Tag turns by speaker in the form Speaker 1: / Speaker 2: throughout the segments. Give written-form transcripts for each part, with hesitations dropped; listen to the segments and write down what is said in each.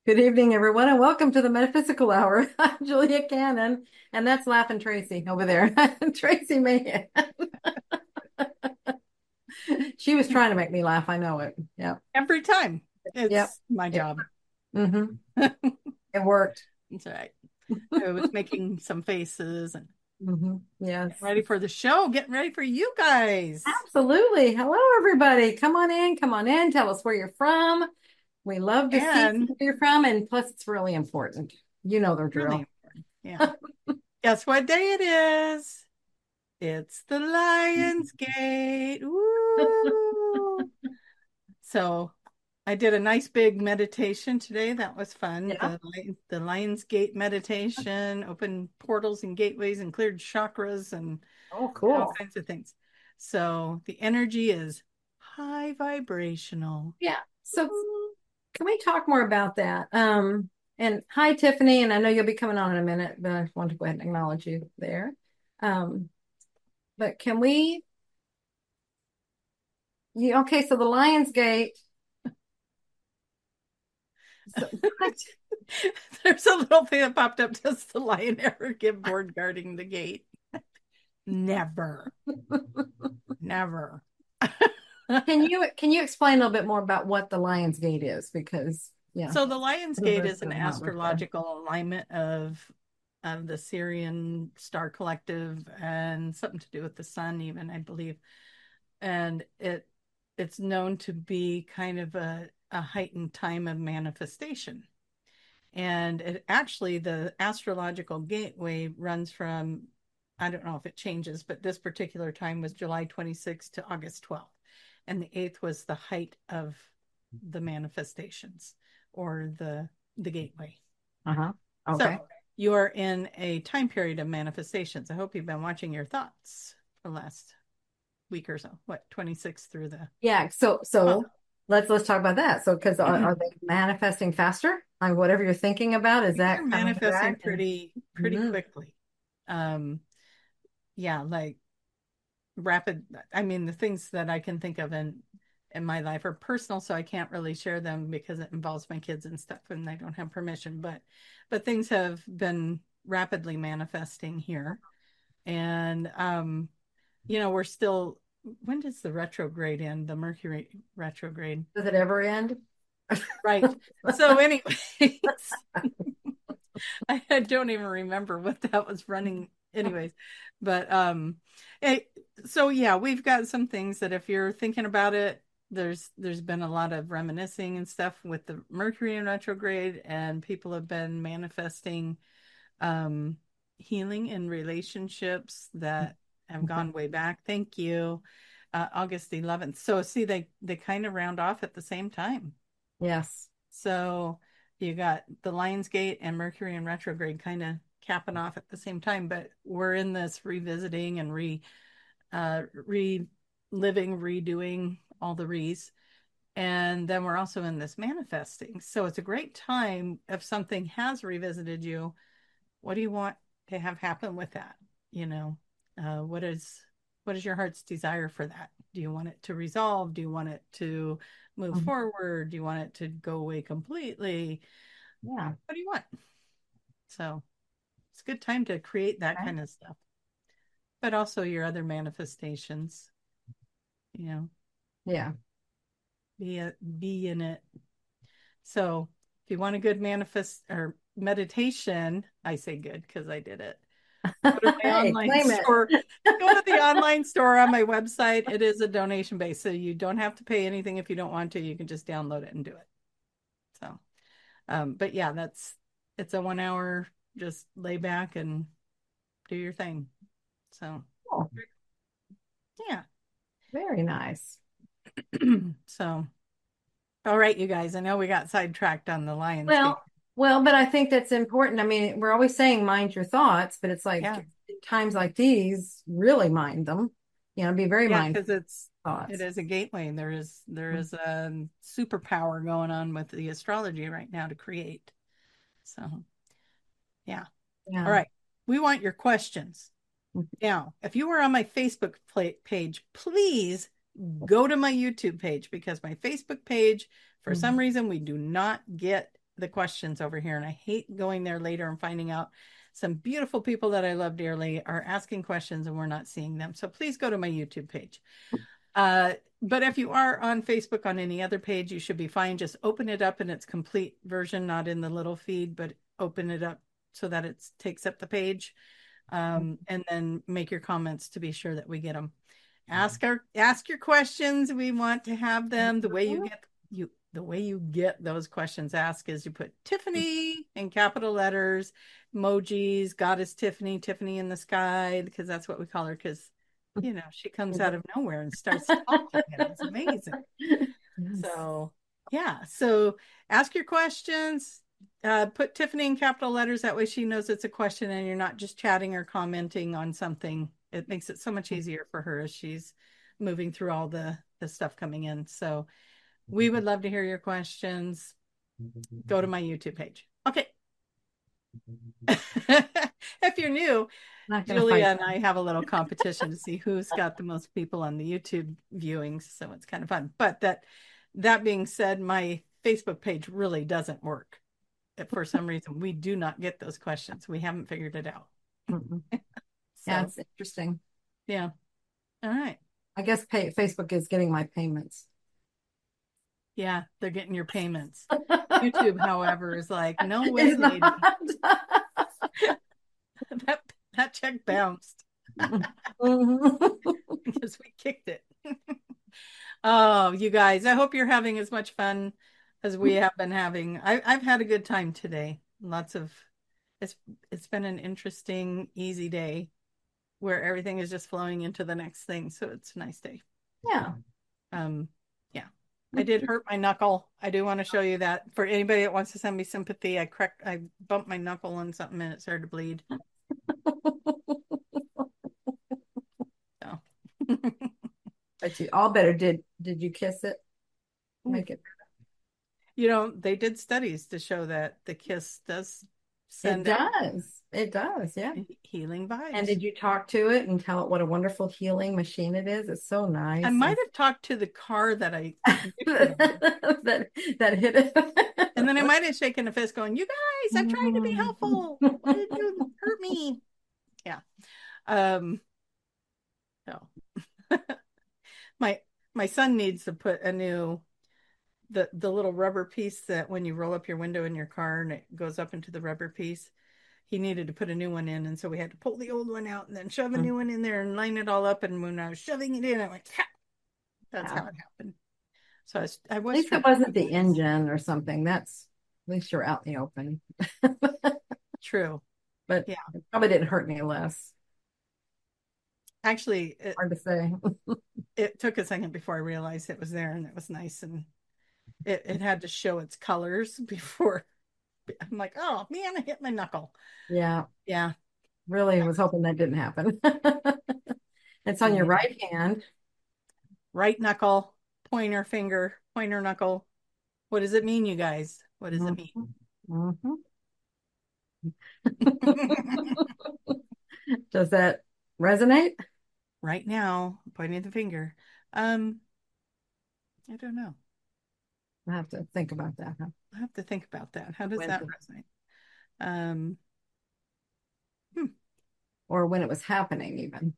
Speaker 1: Good evening, everyone, and welcome to the Metaphysical Hour. I'm Julia Cannon, and that's Laughing Tracy over there. Tracy Mayhem. She was trying to make me laugh. I know it. Yep.
Speaker 2: Every time.
Speaker 1: Yep.
Speaker 2: It's my
Speaker 1: It,
Speaker 2: job.
Speaker 1: hmm it worked.
Speaker 2: It's all right. I was making some faces and getting
Speaker 1: Yes.
Speaker 2: ready for the show, getting ready for you guys.
Speaker 1: Absolutely. Hello, everybody. Come on in. Come on in. Tell us where you're from. We love to see
Speaker 2: And
Speaker 1: where you're from, and plus, it's really important. You know the
Speaker 2: really
Speaker 1: drill.
Speaker 2: important. Yeah. Guess what day it is? It's the Lions Gate. Woo! So I did a nice big meditation today. That was fun.
Speaker 1: Yeah.
Speaker 2: The Lions Gate meditation opened portals and gateways and cleared chakras and
Speaker 1: Oh,
Speaker 2: all
Speaker 1: cool.
Speaker 2: kinds of things. So the energy is high vibrational.
Speaker 1: Yeah. So can we talk more about that? And hi, Tiffany, and I know you'll be coming on in a minute, but I just want to go ahead and acknowledge you there. Um, but can we, okay, so the Lionsgate. So, what?
Speaker 2: There's a little thing that popped up. Does the lion ever get bored guarding the gate? Never, never.
Speaker 1: Can you explain a little bit more about what the Lionsgate is? Because yeah,
Speaker 2: So the Lion's
Speaker 1: the
Speaker 2: Gate
Speaker 1: rest
Speaker 2: is an
Speaker 1: of them not with there.
Speaker 2: astrological alignment of the Syrian star collective and something to do with the sun, even I believe. And it's known to be kind of a heightened time of manifestation. And it actually, the astrological gateway runs from, I don't know if it changes, but this particular time was July 26th to August 12th. And the 8th was the height of the manifestations or the gateway.
Speaker 1: Uh-huh.
Speaker 2: So
Speaker 1: Okay.
Speaker 2: you are in a time period of manifestations. I hope you've been watching your thoughts for the last week or so. What, 26 through the
Speaker 1: Yeah. So
Speaker 2: month.
Speaker 1: so let's talk about that. So because are they manifesting faster? Like whatever you're thinking about, is
Speaker 2: Things are
Speaker 1: that coming
Speaker 2: manifesting
Speaker 1: back? And
Speaker 2: pretty
Speaker 1: Mhm.
Speaker 2: quickly. Um, yeah, like rapid. I mean, the things that I can think of in my life are personal, so I can't really share them because it involves my kids and stuff, and I don't have permission. But things have been rapidly manifesting here, and we're still. When does the retrograde end? The Mercury retrograde,
Speaker 1: Does it ever end?
Speaker 2: right? So, anyways, I don't even remember what that was running anyways. But it, so yeah, we've got some things that if you're thinking about it, there's been a lot of reminiscing and stuff with the Mercury in retrograde, and people have been manifesting um healing in relationships that have
Speaker 1: Okay.
Speaker 2: gone way back. Thank you. August 11th. So see, they kind of round off at the same time.
Speaker 1: Yes.
Speaker 2: So you got the Lionsgate and Mercury in retrograde kind of capping off at the same time, but we're in this revisiting and reliving, redoing all the re's. And then we're also in this manifesting. So it's a great time if something has revisited you. What do you want to have happen with that? You know, what is your heart's desire for that? Do you want it to resolve? Do you want it to move
Speaker 1: Mhm.
Speaker 2: forward? Do you want it to go away completely?
Speaker 1: Yeah.
Speaker 2: What do you want? So it's a good time to create that
Speaker 1: Okay.
Speaker 2: kind of stuff, but also your other manifestations, you know,
Speaker 1: Yeah.
Speaker 2: be in it. So if you want a good manifest or meditation, I say good because I did it. Go to my
Speaker 1: Hey,
Speaker 2: online
Speaker 1: claim it.
Speaker 2: store. Go to the online store on my website. It is a donation base, so you don't have to pay anything if you don't want to. You can just download it and do it. So, but yeah, it's a 1 hour. Just lay back and do your thing. So,
Speaker 1: Oh,
Speaker 2: yeah.
Speaker 1: very nice.
Speaker 2: So, all right, you guys. I know we got sidetracked on the Lionsgate.
Speaker 1: Well, but I think that's important. I mean, we're always saying mind your thoughts, but it's like
Speaker 2: Yeah,
Speaker 1: in times like these, really mind them. Be very
Speaker 2: yeah,
Speaker 1: mindful
Speaker 2: because
Speaker 1: of
Speaker 2: it
Speaker 1: thoughts.
Speaker 2: is a gateway. There is a superpower going on with the astrology right now to create. So, yeah. All
Speaker 1: Yeah.
Speaker 2: right. We want your questions. Now, if you are on my Facebook page, please go to my YouTube page because my Facebook page, for some
Speaker 1: Mhm.
Speaker 2: reason, we do not get the questions over here, and I hate going there later and finding out some beautiful people that I love dearly are asking questions and we're not seeing them. So please go to my YouTube page. But if you are on Facebook on any other page, you should be fine. Just open it up in its complete version, not in the little feed, but open it up so that it takes up the page. And then make your comments to be sure that we get them. Ask your questions. We want to have them. The way you get those questions asked is you put Tiffany in capital letters, emojis, Goddess Tiffany, Tiffany in the sky, because that's what we call her, because she comes out of nowhere and starts talking, and it's amazing.
Speaker 1: Yes.
Speaker 2: So yeah, so ask your questions. Put Tiffany in capital letters. That way she knows it's a question and you're not just chatting or commenting on something. It makes it so much easier for her as she's moving through all the stuff coming in. So we would love to hear your questions. Go to my YouTube page. Okay. If you're new, Julia and I have a little competition to see who's got the most people on the YouTube viewings. So it's kind of fun. But that being said, my Facebook page really doesn't work. For some reason, we do not get those questions. We haven't figured it out.
Speaker 1: Yeah, it's interesting.
Speaker 2: Yeah. All right.
Speaker 1: I guess Facebook is getting my payments.
Speaker 2: Yeah, they're getting your payments. YouTube, however, is like, no way, lady. that check bounced because we kicked it. Oh, you guys, I hope you're having as much fun as we have been having. I've had a good time today. It's been an interesting, easy day where everything is just flowing into the next thing. So it's a nice day.
Speaker 1: Yeah.
Speaker 2: Yeah. I did hurt my knuckle. I do want to show you that for anybody that wants to send me sympathy. I bumped my knuckle on something and it started to bleed. So.
Speaker 1: But you all better did you kiss it? Make it.
Speaker 2: They did studies to show that the kiss does send
Speaker 1: It does, yeah.
Speaker 2: Healing vibes.
Speaker 1: And did you talk to it and tell it what a wonderful healing machine it is? It's so nice.
Speaker 2: I might have talked to the car that I
Speaker 1: that hit it.
Speaker 2: And then I might have shaken a fist going, you guys, I'm trying to be helpful. Why did you hurt me? Yeah. So my son needs to put a new the little rubber piece that when you roll up your window in your car and it goes up into the rubber piece, he needed to put a new one in, and so we had to pull the old one out and then shove a new one in there and line it all up. And when I was shoving it in, I went, ha! That's how it happened. So I was
Speaker 1: at least it wasn't the engine or something. That's at least you're out in the open.
Speaker 2: True,
Speaker 1: but yeah, it probably didn't hurt any less.
Speaker 2: Actually,
Speaker 1: hard to say.
Speaker 2: It took a second before I realized it was there, and it was nice, and it had to show its colors before. I'm like, oh man, I hit my knuckle.
Speaker 1: Yeah.
Speaker 2: Really
Speaker 1: was hoping that didn't happen. It's on your right hand.
Speaker 2: Right knuckle, pointer finger, pointer knuckle. What does it mean, you guys? What does it mean?
Speaker 1: Does that resonate?
Speaker 2: Right now, pointing the finger. I don't know.
Speaker 1: I have to think about that.
Speaker 2: I have to think about that. How does that resonate?
Speaker 1: Or when it was happening, even.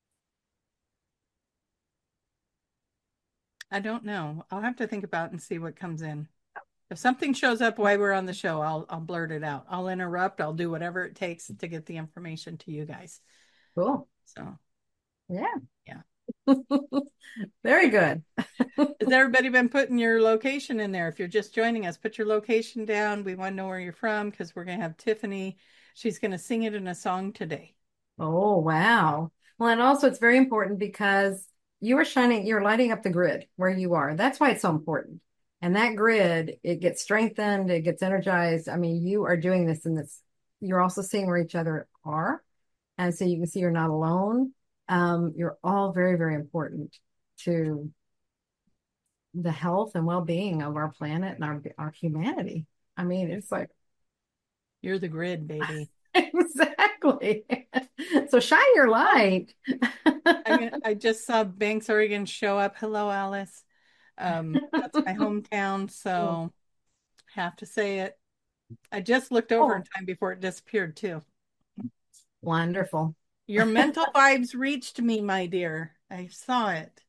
Speaker 2: I don't know. I'll have to think about and see what comes in. If something shows up while we're on the show, I'll blurt it out. I'll interrupt. I'll do whatever it takes to get the information to you guys.
Speaker 1: Cool.
Speaker 2: So,
Speaker 1: yeah.
Speaker 2: Yeah.
Speaker 1: Very good.
Speaker 2: Has everybody been putting your location in there? If you're just joining us, put your location down. We want to know where you're from because we're going to have Tiffany. She's going to sing it in a song today.
Speaker 1: Oh, wow. Well, and also it's very important because you're lighting up the grid where you are. That's why it's so important. And that grid, it gets strengthened, it gets energized. I mean, you are doing this and you're also seeing where each other are. And so you can see you're not alone. You're all very, very important to the health and well-being of our planet and our humanity. I mean, it's like
Speaker 2: you're the grid, baby.
Speaker 1: Exactly. So shine your light.
Speaker 2: I just saw Banks, Oregon show up. Hello, Alice. That's my hometown, so have to say it. I just looked over in
Speaker 1: Oh,
Speaker 2: time before it disappeared too.
Speaker 1: wonderful.
Speaker 2: Your mental vibes reached me, my dear. I saw it.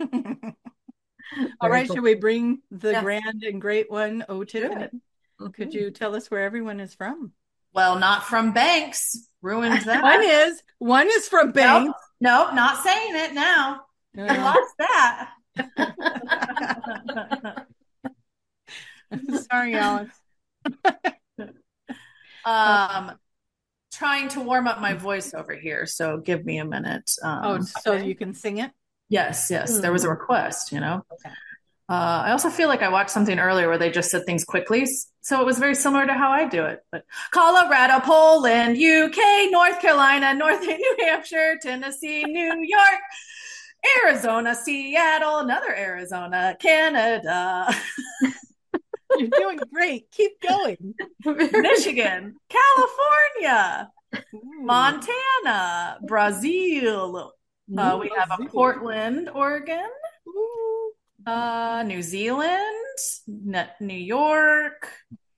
Speaker 2: All
Speaker 1: Very
Speaker 2: right,
Speaker 1: cool.
Speaker 2: should we bring the
Speaker 1: Yes,
Speaker 2: grand and great one? Oh, Tiffany,
Speaker 1: good.
Speaker 2: could
Speaker 1: Mhm.
Speaker 2: you tell us where everyone is from?
Speaker 3: Well, not from Banks. Ruined
Speaker 2: One
Speaker 3: that.
Speaker 2: is one is from
Speaker 3: Nope.
Speaker 2: Banks.
Speaker 3: Nope. Not saying it now. We
Speaker 2: Uh,
Speaker 3: lost that.
Speaker 2: sorry, Alex. Oh,
Speaker 3: um, trying to warm up my voice over here, so give me a minute.
Speaker 2: oh, so
Speaker 1: Okay.
Speaker 2: you can sing it?
Speaker 3: Yes, there was a
Speaker 1: Hmm.
Speaker 3: request.
Speaker 2: Okay.
Speaker 3: I also feel like I watched something earlier where they just said things quickly, so it was very similar to how I do it. But Colorado, Poland, UK, North Carolina, New Hampshire, Tennessee, New York, Arizona, Seattle, another Arizona, Canada,
Speaker 2: You're doing great. Keep going.
Speaker 1: Very
Speaker 3: Michigan, California,
Speaker 2: Ooh,
Speaker 3: Montana, Brazil.
Speaker 1: good.
Speaker 3: We have a
Speaker 2: Brazil.
Speaker 3: Portland, Oregon,
Speaker 2: Ooh.
Speaker 3: New Zealand, New York,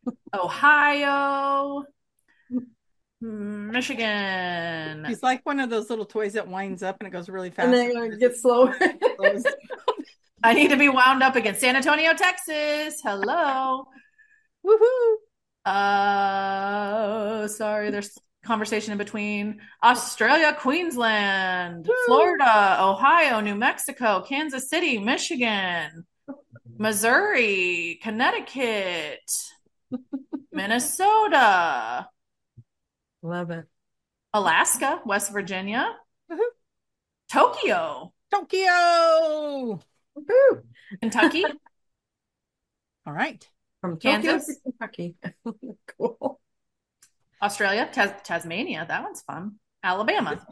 Speaker 3: Ohio, Michigan.
Speaker 2: She's like one of those little toys that winds up and it goes really
Speaker 1: And
Speaker 2: fast.
Speaker 1: then it gets slower.
Speaker 2: Slows.
Speaker 3: I need to be wound up again. San Antonio, Texas. Hello.
Speaker 2: Woohoo!
Speaker 3: Sorry, there's conversation in between. Australia, Queensland,
Speaker 2: Woo!
Speaker 3: Florida, Ohio, New Mexico, Kansas City, Michigan, Missouri, Connecticut, Minnesota,
Speaker 1: Love it.
Speaker 3: Alaska, West Virginia,
Speaker 2: Woohoo!
Speaker 3: Tokyo,
Speaker 2: Tokyo!
Speaker 1: Woo.
Speaker 3: Kentucky,
Speaker 2: All right.
Speaker 1: From Tokyo to
Speaker 3: Kansas,
Speaker 1: Kentucky. Cool.
Speaker 3: Australia, Tasmania. That one's fun. Alabama.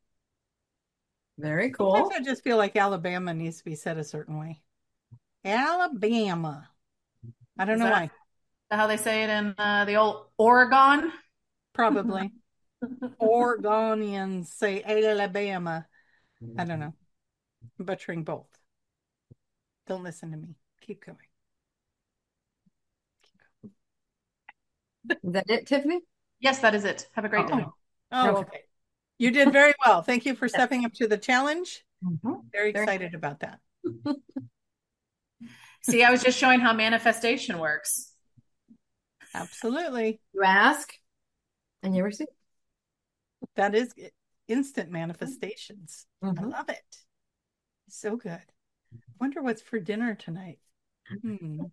Speaker 1: Very
Speaker 2: Sometimes
Speaker 1: cool.
Speaker 2: I just feel like Alabama needs to be said a certain way. Alabama. I don't
Speaker 3: Is
Speaker 2: know
Speaker 3: that
Speaker 2: why.
Speaker 3: how they say it in the old Oregon?
Speaker 2: Probably. Oregonians say Alabama. I don't know. I'm butchering both. Don't listen to me. Keep going.
Speaker 1: Is that it, Tiffany?
Speaker 3: Yes, that is it. Have a great
Speaker 1: Oh,
Speaker 3: day.
Speaker 2: Oh, oh,
Speaker 1: okay.
Speaker 2: okay. You did very well. Thank you for
Speaker 1: Yes.
Speaker 2: stepping up to the challenge.
Speaker 1: Mhm.
Speaker 2: Very
Speaker 1: Very
Speaker 2: excited about that.
Speaker 3: See, I was just showing how manifestation works.
Speaker 2: Absolutely.
Speaker 1: You ask and you receive.
Speaker 2: That is instant manifestations. I
Speaker 1: Mhm.
Speaker 2: love it. So good. Wonder what's for dinner tonight. Hmm.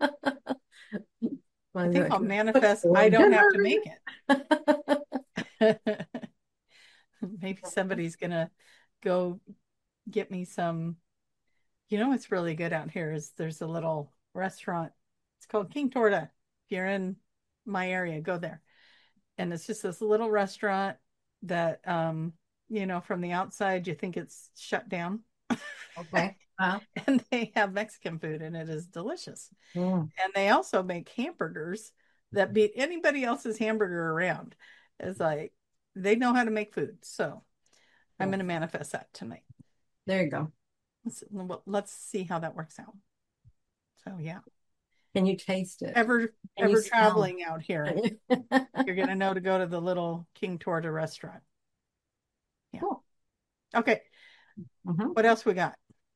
Speaker 2: I
Speaker 1: Well,
Speaker 2: think
Speaker 1: look,
Speaker 2: I'll
Speaker 1: look
Speaker 2: manifest
Speaker 1: for
Speaker 2: I don't have
Speaker 1: dinner.
Speaker 2: to make it. Maybe somebody's gonna go get me some. You know what's really good out here is there's a little restaurant. It's called King Torta. If you're in my area, go there. And it's just this little restaurant that from the outside you think it's shut down.
Speaker 1: Okay.
Speaker 2: And they have Mexican food and it is delicious.
Speaker 1: Mm.
Speaker 2: And they also make hamburgers that beat anybody else's hamburger around. It's like they know how to make food. So I'm
Speaker 1: Cool.
Speaker 2: going to manifest that tonight.
Speaker 1: There you go.
Speaker 2: Let's see how that works out. So yeah,
Speaker 1: Can you taste it?
Speaker 2: ever
Speaker 1: Can you
Speaker 2: ever
Speaker 1: smell
Speaker 2: traveling out here,
Speaker 1: it?
Speaker 2: you're going to know to go to the little King Torta restaurant. Yeah.
Speaker 1: Cool.
Speaker 2: Okay.
Speaker 1: Mhm.
Speaker 2: What else we got?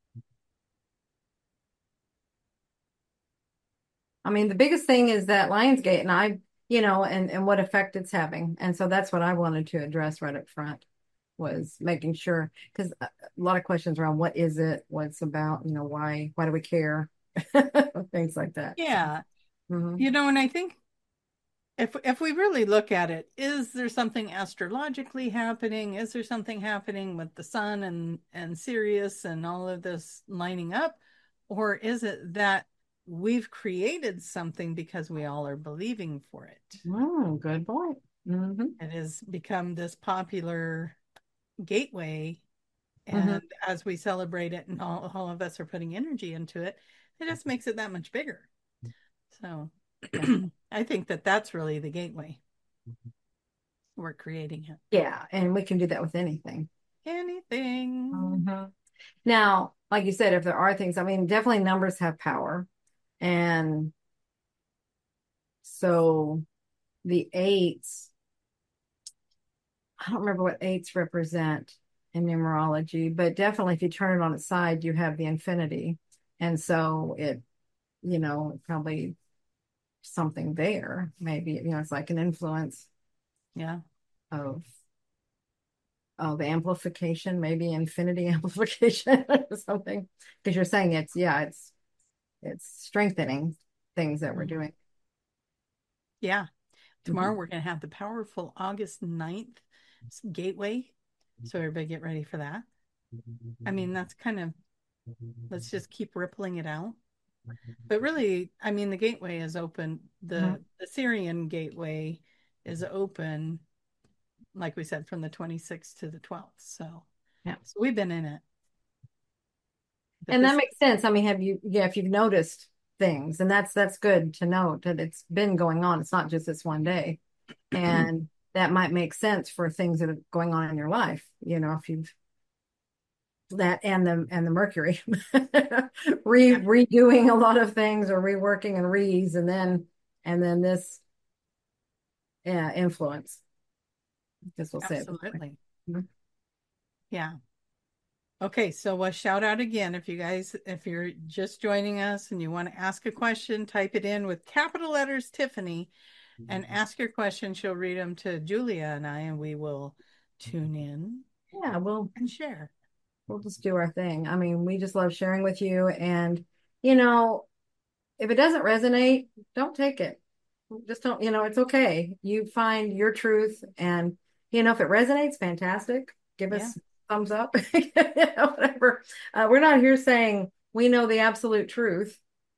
Speaker 1: I mean, the biggest thing is that Lionsgate and and what effect it's having. And so that's what I wanted to address right up front was making sure, because a lot of questions around what is it, what's about, why do we care? Things like that.
Speaker 2: Yeah.
Speaker 1: Mhm.
Speaker 2: And I think if we really look at it, is there something astrologically happening? Is there something happening with the sun and Sirius and all of this lining up? Or is it that we've created something because we all are believing for it?
Speaker 1: Good point. Hmm.
Speaker 2: It has become this popular gateway.
Speaker 1: Hmm.
Speaker 2: And as we celebrate it and all of us are putting energy into it, it just makes it that much bigger. So
Speaker 1: Yeah.
Speaker 2: I think that that's really the gateway. We're creating it.
Speaker 1: Yeah, and we can do that with anything.
Speaker 2: Anything.
Speaker 1: Hmm. Now, like you said, if there are things, I mean, definitely numbers have power. And so the eights, I don't remember what eights represent in numerology, but definitely if you turn it on its side, you have the infinity. And so probably something there. Maybe, it's like an influence
Speaker 2: Yeah.
Speaker 1: of the amplification, maybe infinity amplification or something. Because you're saying it's strengthening things that we're doing.
Speaker 2: Yeah. Tomorrow
Speaker 1: Mhm.
Speaker 2: we're going to have the powerful August 9th gateway. So everybody get ready for that. I mean, that's kind of, let's just keep rippling it out. But really, I mean, the gateway is open.
Speaker 1: Mhm.
Speaker 2: The Syrian gateway is open, like we said, from the 26th to the 12th.
Speaker 1: Yeah.
Speaker 2: So we've been in it. But
Speaker 1: And that
Speaker 2: this,
Speaker 1: makes sense. I mean, if you've noticed things, and that's good to note that it's been going on. It's not just this one day. And that might make sense for things that are going on in your life. If you've that and the Mercury redoing a lot of things or reworking and re's and then this influence. This will say it this way.
Speaker 2: absolutely.
Speaker 1: Mhm.
Speaker 2: Yeah. Okay, so a shout out again if you're just joining us and you want to ask a question, type it in with capital letters Tiffany and ask your question. She'll read them to Julia and I, and we will tune in
Speaker 1: Yeah,
Speaker 2: and share.
Speaker 1: we'll just do our thing. I mean, we just love sharing with you, and you know, if it doesn't resonate, don't take it. Just don't, it's okay. You find your truth, and if it resonates, fantastic. Give
Speaker 2: Yeah.
Speaker 1: us thumbs up, whatever. We're not here saying we know the absolute truth.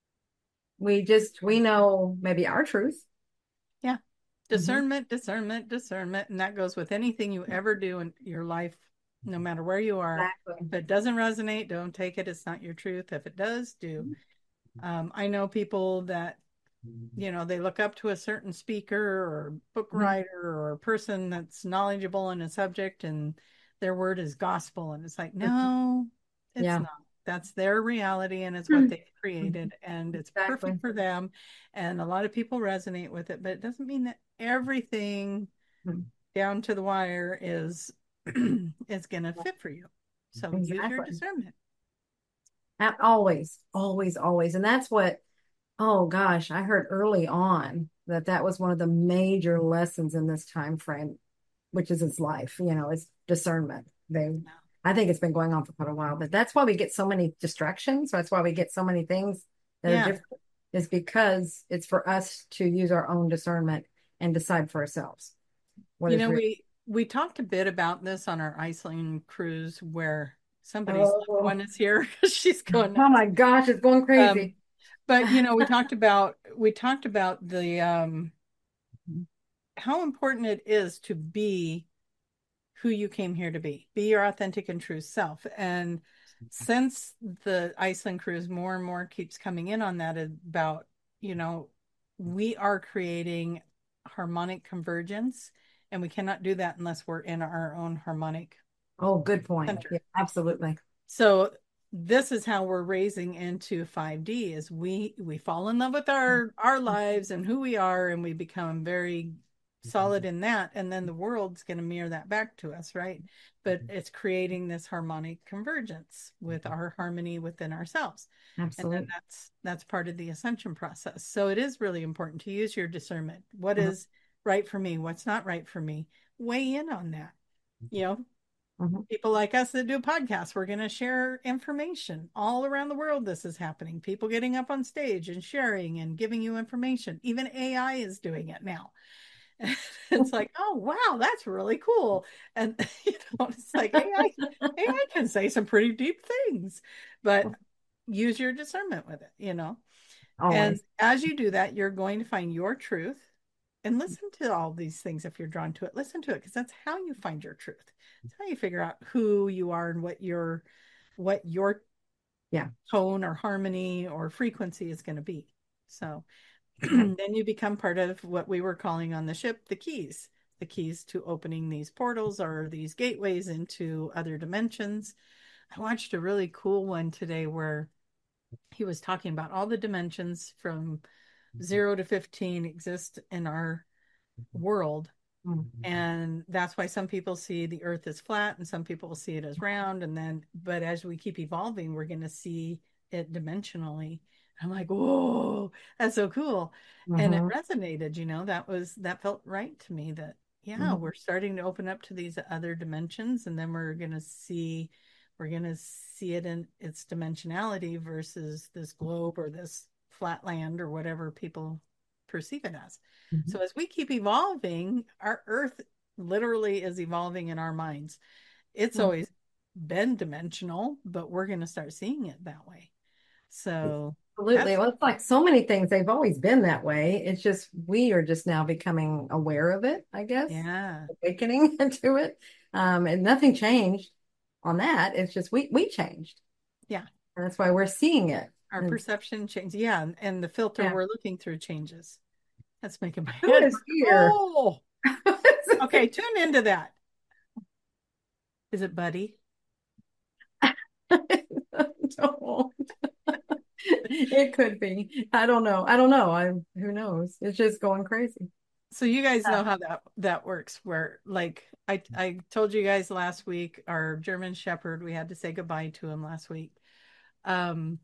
Speaker 1: We know maybe our truth.
Speaker 2: Yeah.
Speaker 1: Mhm.
Speaker 2: Discernment, discernment, discernment. And that goes with anything you ever do in your life, no matter where you are.
Speaker 1: Exactly.
Speaker 2: If it doesn't resonate, don't take it. It's not your truth. If it does, do. I know people that, they look up to a certain speaker or book
Speaker 1: Mhm.
Speaker 2: writer or a person that's knowledgeable in a subject and their word is gospel. And it's like, no, it's
Speaker 1: Yeah.
Speaker 2: not. That's their reality and it's what
Speaker 1: Mhm.
Speaker 2: they created and it's
Speaker 1: Exactly.
Speaker 2: perfect for them. And a lot of people resonate with it, but it doesn't mean that everything
Speaker 1: Mhm.
Speaker 2: down to the wire is is going to fit for you. So use your
Speaker 1: Exactly.
Speaker 2: discernment.
Speaker 1: Always, always, always. And that's what, oh gosh, I heard early on that was one of the major lessons in this time frame, which is its life, is discernment. I think it's been going on for quite a while, but that's why we get so many distractions. That's why we get so many things that are
Speaker 2: Yeah.
Speaker 1: different, is because it's for us to use our own discernment and decide for ourselves what
Speaker 2: You
Speaker 1: is
Speaker 2: know,
Speaker 1: real.
Speaker 2: we talked a bit about this on our Iceland cruise where somebody's loved
Speaker 1: Oh,
Speaker 2: one is here. She's going
Speaker 1: oh
Speaker 2: nuts.
Speaker 1: my gosh, it's going
Speaker 2: Um,
Speaker 1: crazy.
Speaker 2: but we talked about the how important it is to be who you came here to be your authentic and true self. And since the Iceland cruise more and more keeps coming in on that about, you know, we are creating harmonic convergence, and we cannot do that unless we're in our own harmonic
Speaker 1: Oh, good point. Yeah,
Speaker 2: center.
Speaker 1: absolutely.
Speaker 2: So this is how we're raising into 5D is we fall in love with our lives and who we are and we become very solid in that and then the world's going to mirror that back to us, right? But it's creating this harmonic convergence with our harmony within ourselves. And then
Speaker 1: Absolutely.
Speaker 2: that's part of the ascension process. So it is really important to use your discernment. What
Speaker 1: Mhm.
Speaker 2: is right for me? What's not right for me? Weigh in on that. You know,
Speaker 1: Mhm.
Speaker 2: people like us that do podcasts, we're going to share information all around the world. This is happening. People getting up on stage and sharing and giving you information. Even AI is doing it now. It's like, oh wow, that's really cool. And it's like AI can say some pretty deep things, but use your discernment with it. And
Speaker 1: Always.
Speaker 2: as you do that, you're going to find your truth and listen to all these things if you're drawn to it. Listen to it because that's how you find your truth. It's how you figure out who you are and what your
Speaker 1: Yeah.
Speaker 2: tone or harmony or frequency is going to be. So
Speaker 1: Yeah.
Speaker 2: then you become part of what we were calling on the ship the keys to opening these portals or these gateways into other dimensions. I watched a really cool one today where he was talking about all the dimensions from 0 to 15 exist in our world.
Speaker 1: Mhm.
Speaker 2: And that's why some people see the earth as flat and some people will see it as round. And then, but as we keep evolving, we're going to see it dimensionally. I'm like, whoa, that's so cool. And it
Speaker 1: Mhm.
Speaker 2: resonated, that felt right to me that, yeah, we're starting to open up to these other dimensions. And then we're going to see it in its dimensionality versus this globe or this flat land or whatever people perceive it as.
Speaker 1: Mhm.
Speaker 2: So as we keep evolving, our earth literally is evolving in our minds. It's
Speaker 1: Mhm.
Speaker 2: always been dimensional, but we're going to start seeing it that way. So
Speaker 1: Absolutely.
Speaker 2: that's,
Speaker 1: Well, it's like so many things, they've always been that way. It's just we are just now becoming aware of it, I guess,
Speaker 2: yeah,
Speaker 1: awakening to it. And nothing changed on that. It's just we changed.
Speaker 2: yeah.
Speaker 1: And that's why we're seeing it.
Speaker 2: Our
Speaker 1: And
Speaker 2: perception changes. Yeah. And the filter
Speaker 1: yeah,
Speaker 2: we're looking through changes. That's making my
Speaker 1: who
Speaker 2: head
Speaker 1: is
Speaker 2: hurt.
Speaker 1: here?
Speaker 2: Oh, okay. Tune into that. Is it Buddy?
Speaker 1: Don't. It could be. I don't know. I don't know. Who knows? It's just going crazy.
Speaker 2: So you guys
Speaker 1: Yeah.
Speaker 2: know how that works, where like I told you guys last week, our German Shepherd, we had to say goodbye to him last week. Um,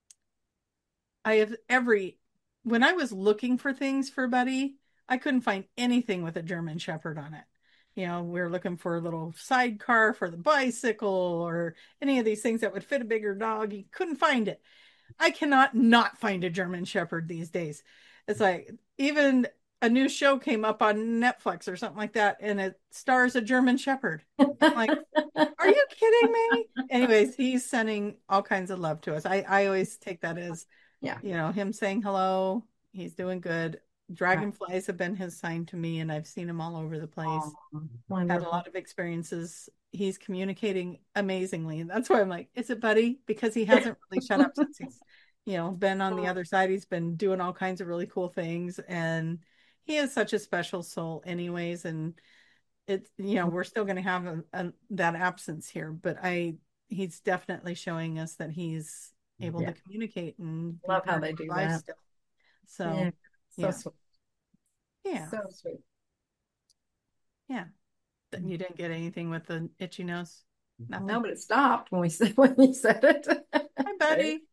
Speaker 2: I have every when I was looking for things for Buddy, I couldn't find anything with a German Shepherd on it. We were looking for a little sidecar for the bicycle or any of these things that would fit a bigger dog. You couldn't find it. I cannot not find a German Shepherd these days. It's like even a new show came up on Netflix or something like that, and it stars a German Shepherd. I'm like, are you kidding me? Anyways, he's sending all kinds of love to us. I always take that as,
Speaker 1: Yeah.
Speaker 2: him saying hello. He's doing good.
Speaker 1: Right.
Speaker 2: Dragonflies have been his sign to me, and I've seen him all over the
Speaker 1: Oh,
Speaker 2: place. Had a
Speaker 1: wonderful.
Speaker 2: lot of experiences. He's communicating amazingly. And that's why I'm like, is it Buddy? Because he hasn't really shut up since he's, been on the other side. He's been doing all kinds of really cool things. And he is such a special soul, anyways. And it's, we're still going to have that absence here, but he's definitely showing us that he's able
Speaker 1: Yeah.
Speaker 2: to communicate and be
Speaker 1: Love how
Speaker 2: part
Speaker 1: they
Speaker 2: of
Speaker 1: do
Speaker 2: our lives
Speaker 1: that.
Speaker 2: still.
Speaker 1: Yeah.
Speaker 2: So,
Speaker 1: So
Speaker 2: yeah,
Speaker 1: sweet.
Speaker 2: yeah,
Speaker 1: So sweet.
Speaker 2: yeah. You didn't get anything with the itchy nose?
Speaker 1: No,
Speaker 2: Nothing.
Speaker 1: but it stopped when we said when you said
Speaker 2: Hi,
Speaker 1: it.
Speaker 2: buddy.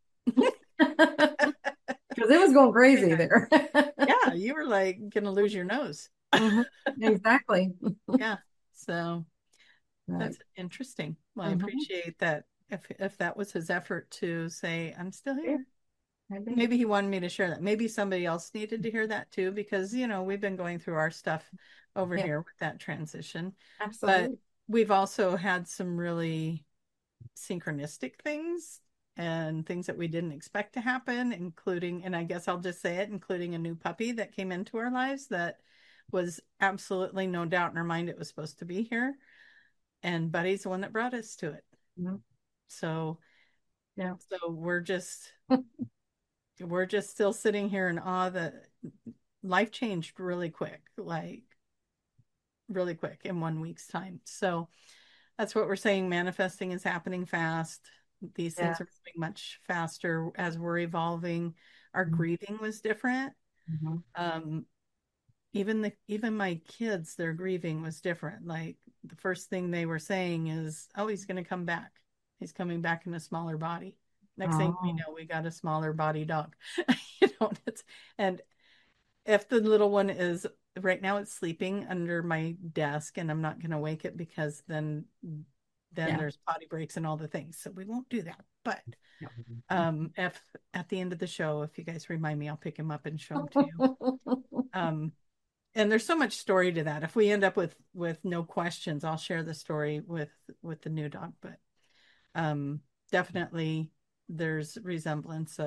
Speaker 1: Because it was going crazy there.
Speaker 2: Yeah, you were like gonna lose your nose.
Speaker 1: Mhm. Exactly.
Speaker 2: Yeah. So
Speaker 1: Right.
Speaker 2: that's interesting. Well, I
Speaker 1: Mhm.
Speaker 2: appreciate that. If that was his effort to say, I'm still
Speaker 1: Yeah,
Speaker 2: here.
Speaker 1: maybe.
Speaker 2: Maybe he wanted me to share that. Maybe somebody else needed to hear that too, because we've been going through our stuff over
Speaker 1: Yeah,
Speaker 2: here with that transition. But
Speaker 1: absolutely.
Speaker 2: we've also had some really synchronistic things and things that we didn't expect to happen, including, and I guess I'll just say it, including a new puppy that came into our lives that was absolutely no doubt in our mind it was supposed to be here. And Buddy's the one that brought us to it.
Speaker 1: Mhm.
Speaker 2: So,
Speaker 1: Yeah.
Speaker 2: so we're just still sitting here in awe that life changed really quick, like really quick in 1 week's time. So that's what we're saying. Manifesting is happening fast. These
Speaker 1: Yeah.
Speaker 2: things are moving much faster as we're evolving. Our
Speaker 1: Mhm.
Speaker 2: grieving was different.
Speaker 1: Mhm.
Speaker 2: Um, even my kids, their grieving was different. Like the first thing they were saying is, "Oh, he's going to come back. He's coming back in a smaller body." Next thing we
Speaker 1: Oh.
Speaker 2: know, we got a smaller body dog. And if the little one is right now, it's sleeping under my desk, and I'm not going to wake it because then
Speaker 1: Yeah.
Speaker 2: there's potty breaks and all the things. So we won't do that. But
Speaker 1: Yeah.
Speaker 2: if at the end of the show, if you guys remind me, I'll pick him up and show him to you. Um, and there's so much story to that. If we end up with no questions, I'll share the story with the new dog. But um, definitely there's resemblance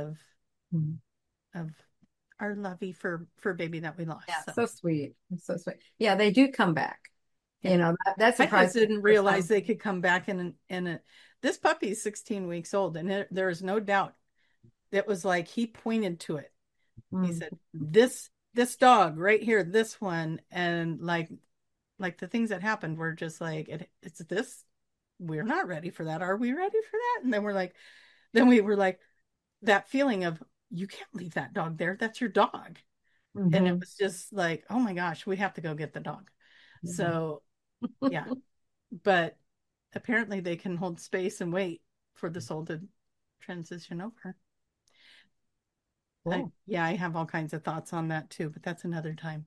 Speaker 2: of our lovey for baby that we
Speaker 1: Yeah,
Speaker 2: lost. So
Speaker 1: so sweet. So sweet. Yeah, they do come back.
Speaker 2: yeah,
Speaker 1: That
Speaker 2: I just
Speaker 1: surprised me
Speaker 2: didn't
Speaker 1: the first
Speaker 2: realize
Speaker 1: time.
Speaker 2: they could come back this puppy is 16 weeks old, and there is no doubt. It was like he pointed to it. He
Speaker 1: Mm.
Speaker 2: said, "This dog right here, this one," and like the things that happened were just like it's this. We're not ready for that. Are we ready for that? And then we were like that feeling of you can't leave that dog there. That's your dog. And it
Speaker 1: Hmm.
Speaker 2: was just like, oh my gosh, we have to go get the dog. So yeah, but apparently they can hold space and wait for the soul to transition over.
Speaker 1: Cool.
Speaker 2: Yeah, I have all kinds of thoughts on that too, but that's another time.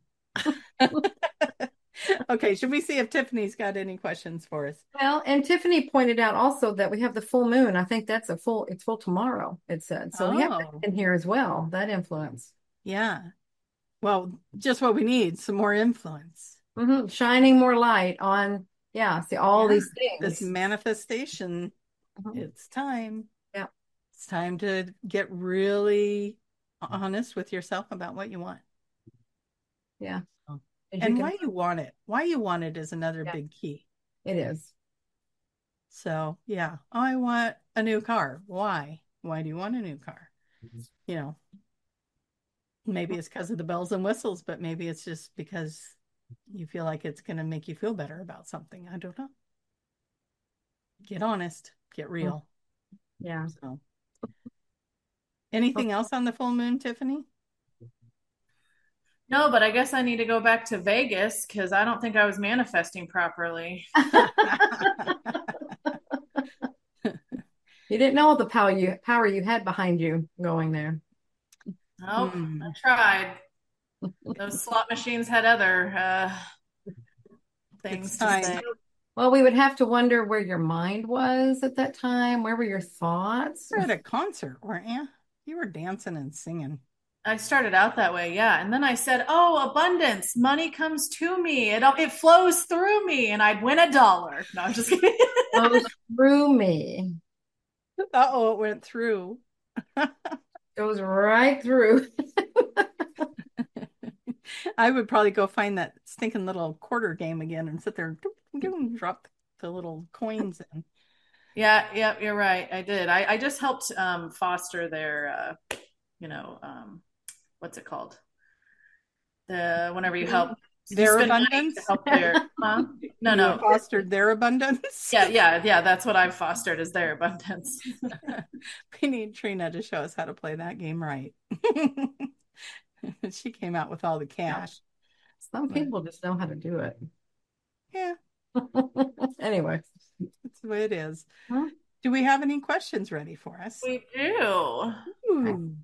Speaker 2: Okay, should we see if Tiffany's got any questions for us?
Speaker 1: Well, and Tiffany pointed out also that we have the full moon. I think that's it's full tomorrow, it said. So we have that
Speaker 2: Oh,
Speaker 1: in here as well, that influence.
Speaker 2: yeah. Well, just what we need, some more influence.
Speaker 1: Shining more light on, yeah, see all
Speaker 2: Yeah.
Speaker 1: these
Speaker 2: This
Speaker 1: things.
Speaker 2: manifestation,
Speaker 1: Mhm.
Speaker 2: it's time.
Speaker 1: Yeah,
Speaker 2: It's time to get really honest with yourself about what you want.
Speaker 1: yeah. As you
Speaker 2: And
Speaker 1: can,
Speaker 2: why you want it. Why you want it is another
Speaker 1: yeah,
Speaker 2: big key.
Speaker 1: it is.
Speaker 2: So, yeah, I want a new car. Why? Why do you want a new car? You know, maybe it's because of the bells and whistles, but maybe it's just because you feel like it's going to make you feel better about something. I don't know. Get honest, get
Speaker 1: Mm,
Speaker 2: real.
Speaker 1: yeah.
Speaker 2: So, anything else on the full moon, Tiffany?
Speaker 3: No, but I guess I need to go back to Vegas because I don't think I was manifesting properly.
Speaker 1: You didn't know the power you had behind you going there.
Speaker 3: Nope, I
Speaker 2: Hmm.
Speaker 3: tried. Those slot machines had other
Speaker 2: It's
Speaker 3: things to
Speaker 2: time.
Speaker 3: say.
Speaker 1: Well, we would have to wonder where your mind was at that time. Where were your thoughts?
Speaker 2: You were at a concert, weren't you? You were dancing and singing.
Speaker 3: I started out that way, yeah. And then I said, "Oh, abundance, money comes to me. It flows through me, and I'd win $1." No, I'm just kidding.
Speaker 1: Goes through me.
Speaker 2: Uh-oh, it went through.
Speaker 1: Goes right through.
Speaker 2: I would probably go find that stinking little quarter game again and sit there and drop the little coins in.
Speaker 3: Yeah, yeah, you're right. I did. I just helped foster their what's it called? The whenever you
Speaker 2: Their
Speaker 3: spend money to
Speaker 2: abundance?
Speaker 3: help their huh? No,
Speaker 2: You have
Speaker 3: no.
Speaker 2: fostered their abundance?
Speaker 3: Yeah, yeah, yeah. That's what I've fostered is their abundance.
Speaker 2: We need Trina to show us how to play that game right. She came out with all the cash.
Speaker 1: Some
Speaker 2: But
Speaker 1: people just know how to do it.
Speaker 2: yeah,
Speaker 1: Anyway.
Speaker 2: that's the way it is.
Speaker 1: Huh?
Speaker 2: Do we have any questions ready for us?
Speaker 3: We do.
Speaker 2: Ooh.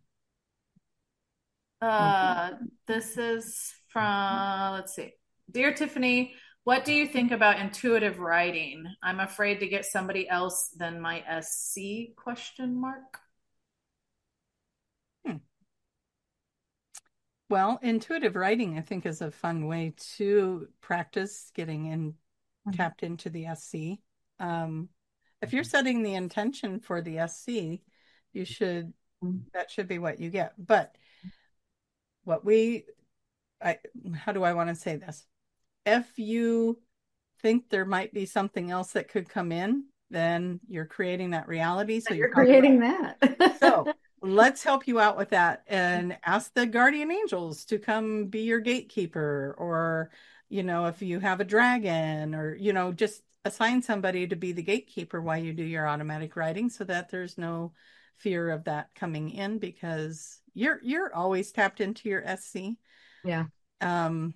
Speaker 3: Uh, this is from, let's see. Dear Tiffany, what do you think about intuitive writing? I'm afraid to get somebody else than my SC question mark.
Speaker 2: Hmm. Well, intuitive writing, I think, is a fun way to practice getting in tapped into the SC. Um, if you're setting the intention for the SC, you should that should be what you get. But what we I how do I want to say this? If you think there might be something else that could come in, then you're creating that reality. So you
Speaker 1: You're
Speaker 2: probably
Speaker 1: creating that.
Speaker 2: so let's help you out with that and ask the guardian angels to come be your gatekeeper, or, if you have a dragon, or, just assign somebody to be the gatekeeper while you do your automatic writing so that there's no fear of that coming in because you're always tapped into your SC.
Speaker 1: Yeah.
Speaker 2: Um,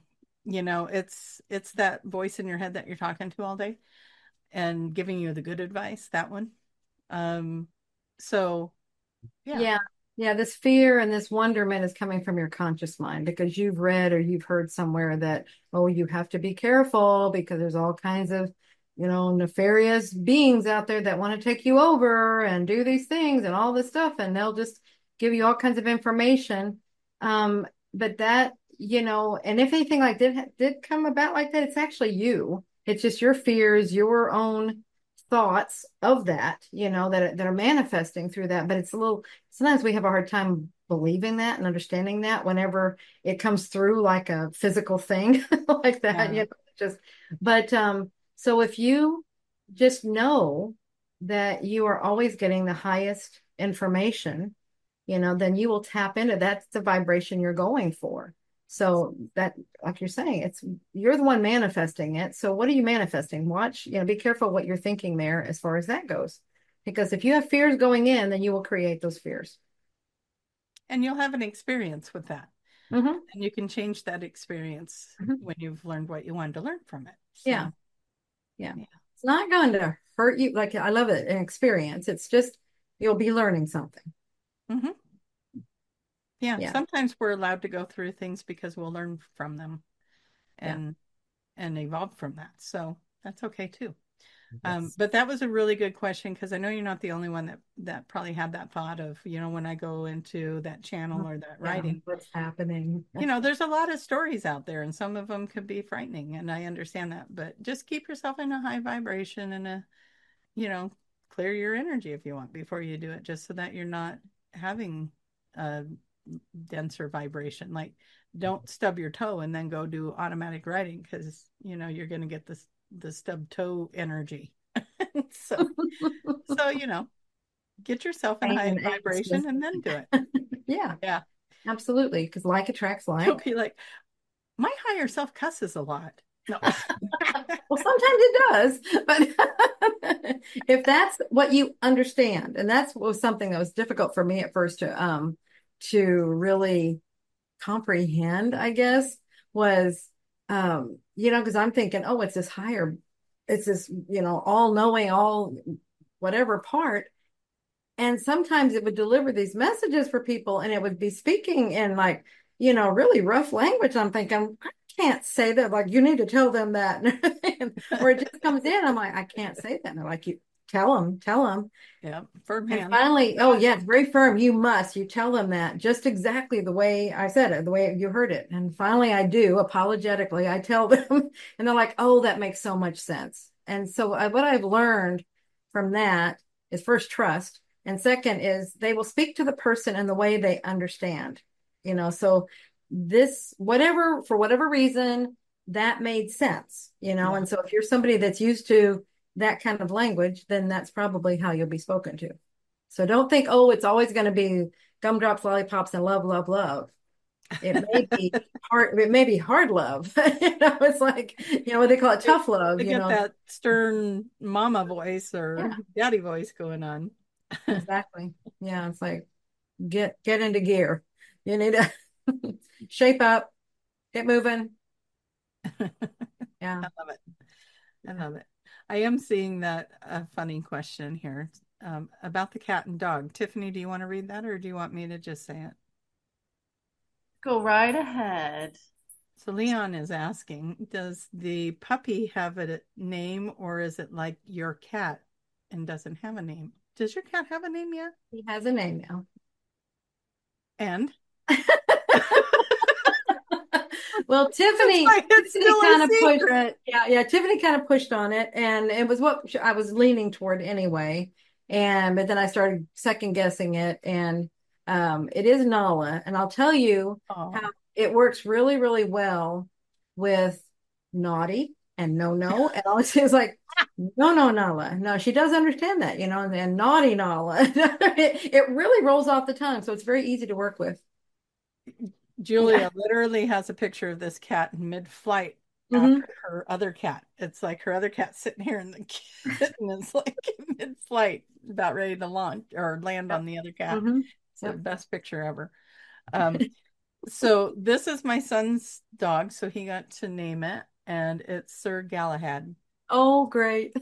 Speaker 2: it's that voice in your head that you're talking to all day and giving you the good advice, that one. Um, so yeah.
Speaker 1: Yeah. Yeah. This fear and this wonderment is coming from your conscious mind because you've read or you've heard somewhere that, oh, you have to be careful because there's all kinds of, nefarious beings out there that want to take you over and do these things and all this stuff. And they'll just give you all kinds of information. But that, and if anything like did come about like that, it's actually you. It's just your fears, your own thoughts of that, that are manifesting through that. But it's a little, sometimes we have a hard time believing that and understanding that whenever it comes through like a physical thing like that,
Speaker 2: Yeah.
Speaker 1: just, but, so if you just know that you are always getting the highest information, then you will tap into that's the vibration you're going for. So that, like you're saying, you're the one manifesting it. So what are you manifesting? Watch, be careful what you're thinking there as far as that goes. Because if you have fears going in, then you will create those fears.
Speaker 2: And you'll have an experience with that.
Speaker 1: Hmm.
Speaker 2: And you can change that experience
Speaker 1: Hmm.
Speaker 2: when you've learned what you wanted to learn from it.
Speaker 1: Yeah.
Speaker 2: So,
Speaker 1: Yeah.
Speaker 2: yeah.
Speaker 1: It's not going to hurt you. Like, I love it, an experience. It's just, you'll be learning something.
Speaker 2: Hmm. Yeah.
Speaker 1: Yeah.
Speaker 2: Sometimes we're allowed to go through things because we'll learn from them
Speaker 1: Yeah.
Speaker 2: and evolve from that. So that's okay too.
Speaker 1: Yes.
Speaker 2: But that was a really good question because I know you're not the only one that probably had that thought of, when I go into that channel or that
Speaker 1: Yeah.
Speaker 2: writing,
Speaker 1: What's happening?
Speaker 2: there's a lot of stories out there and some of them could be frightening, and I understand that, but just keep yourself in a high vibration and you know, clear your energy if you want before you do it, just so that you're not having a denser vibration. Like, don't stub your toe and then go do automatic writing because you're going to get the stub toe energy. so get yourself in a high
Speaker 1: Pain and
Speaker 2: vibration
Speaker 1: anxious.
Speaker 2: and then do it.
Speaker 1: Yeah,
Speaker 2: Yeah.
Speaker 1: absolutely. Because like attracts
Speaker 2: Don't
Speaker 1: like.
Speaker 2: be like, my higher self cusses a lot. No.
Speaker 1: Well, sometimes it does, but if that's what you understand, and that's was something that was difficult for me at first to really comprehend, I guess, was because I'm thinking, oh, it's this higher, it's this, all knowing, all whatever part. And sometimes it would deliver these messages for people and it would be speaking in like, really rough language. I'm thinking, I can't say that. Like, you need to tell them that. Or it just comes in. I'm like, I can't say that. And they're like, you tell them.
Speaker 2: Yeah, firm
Speaker 1: And
Speaker 2: hand.
Speaker 1: finally, oh, yeah, it's very firm. You tell them that just exactly the way I said it, the way you heard it. And finally, I do apologetically. I tell them, and they're like, oh, that makes so much sense. And so, what I've learned from that is first trust. And second is they will speak to the person in the way they understand. So for whatever reason, that made sense,
Speaker 2: Yeah.
Speaker 1: And so if you're somebody that's used to that kind of language, then that's probably how you'll be spoken to. So don't think, oh, it's always going to be gumdrops, lollipops, and love, love, love. It may be hard. It may be hard love. It's like, what they call it, tough love.
Speaker 2: To get that stern mama voice or
Speaker 1: Yeah,
Speaker 2: daddy voice going on.
Speaker 1: exactly. Yeah, it's like get into gear. You need to shape up, get moving. Yeah.
Speaker 2: I love it. I love it. I am seeing that a funny question here about the cat and dog. Tiffany, do you want to read that or do you want me to just say it?
Speaker 3: Go right ahead.
Speaker 2: So Leon is asking, does the puppy have a name or is it like your cat and doesn't have a name? Does your cat have a name yet?
Speaker 1: He has a name now.
Speaker 2: And
Speaker 1: well, Tiffany,
Speaker 2: it's
Speaker 1: Tiffany
Speaker 2: still
Speaker 1: kind
Speaker 2: a
Speaker 1: of pushed.
Speaker 2: secret.
Speaker 1: Yeah. Tiffany kind of pushed on it, and it was what I was leaning toward anyway. But then I started second guessing it, and it is Nala, and I'll tell you how
Speaker 2: Oh.
Speaker 1: it works really, really well with naughty and no, and all it's like no, Nala. No, she does understand that, and naughty Nala. It really rolls off the tongue, so it's very easy to work with. Yeah.
Speaker 2: Julia literally has a picture of this cat in mid-flight
Speaker 1: Hmm.
Speaker 2: after her other cat. It's like her other cat sitting here and the kitten is like in mid-flight, about ready to launch or land on the other cat.
Speaker 1: Hmm.
Speaker 2: It's the
Speaker 1: Yep.
Speaker 2: best picture ever. Um, so this is my son's dog, so he got to name it, and it's Sir Galahad.
Speaker 1: Oh, great.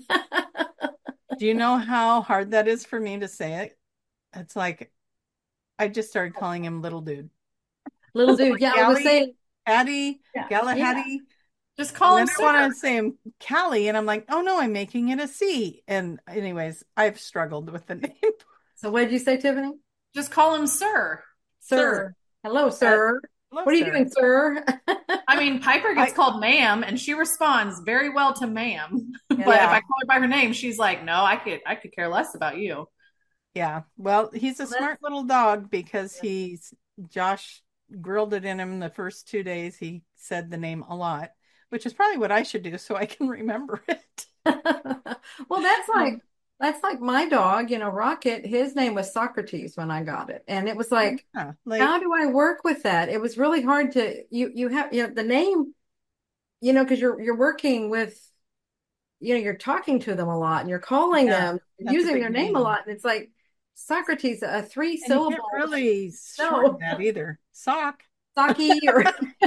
Speaker 2: Do you know how hard that is for me to say it? It's like I just started calling him little dude.
Speaker 1: Little dude. Yeah, I was
Speaker 2: Gally,
Speaker 1: saying,
Speaker 2: Hattie,
Speaker 1: yeah, yeah.
Speaker 2: Galahaddy.
Speaker 3: Just call
Speaker 2: And
Speaker 3: him
Speaker 2: then I
Speaker 3: sir.
Speaker 2: want to say Callie, and I'm like, oh no, I'm making it a C. And anyways, I've struggled with the name.
Speaker 1: So what did you say, Tiffany?
Speaker 3: Just call him sir.
Speaker 2: Sir.
Speaker 1: Sir. Hello, sir.
Speaker 2: Hello,
Speaker 1: What are you
Speaker 2: sir.
Speaker 1: doing, sir?
Speaker 3: I mean, Piper gets
Speaker 2: I
Speaker 3: called ma'am and she responds very well to ma'am. But if
Speaker 1: Yeah.
Speaker 3: I call her by her name, she's like, no, I could care less about you.
Speaker 2: yeah. Well, he's a
Speaker 1: Well, that's,
Speaker 2: smart little dog because Josh grilled it in him the first 2 days. He said the name a lot, which is probably what I should do so I can remember it.
Speaker 1: well, that's like my dog, Rocket. His name was Socrates when I got it, and it was like,
Speaker 2: Yeah,
Speaker 1: how
Speaker 2: like
Speaker 1: do I work with that? It was really hard to you have the name, because you're working with, you're talking to them a lot and you're calling
Speaker 2: yeah,
Speaker 1: them,
Speaker 2: that's a
Speaker 1: using
Speaker 2: big
Speaker 1: their name a
Speaker 2: name.
Speaker 1: lot, and it's like Socrates, a three
Speaker 2: And you can't
Speaker 1: syllable.
Speaker 2: really shorten
Speaker 1: No.
Speaker 2: that either. Sock.
Speaker 1: Saki or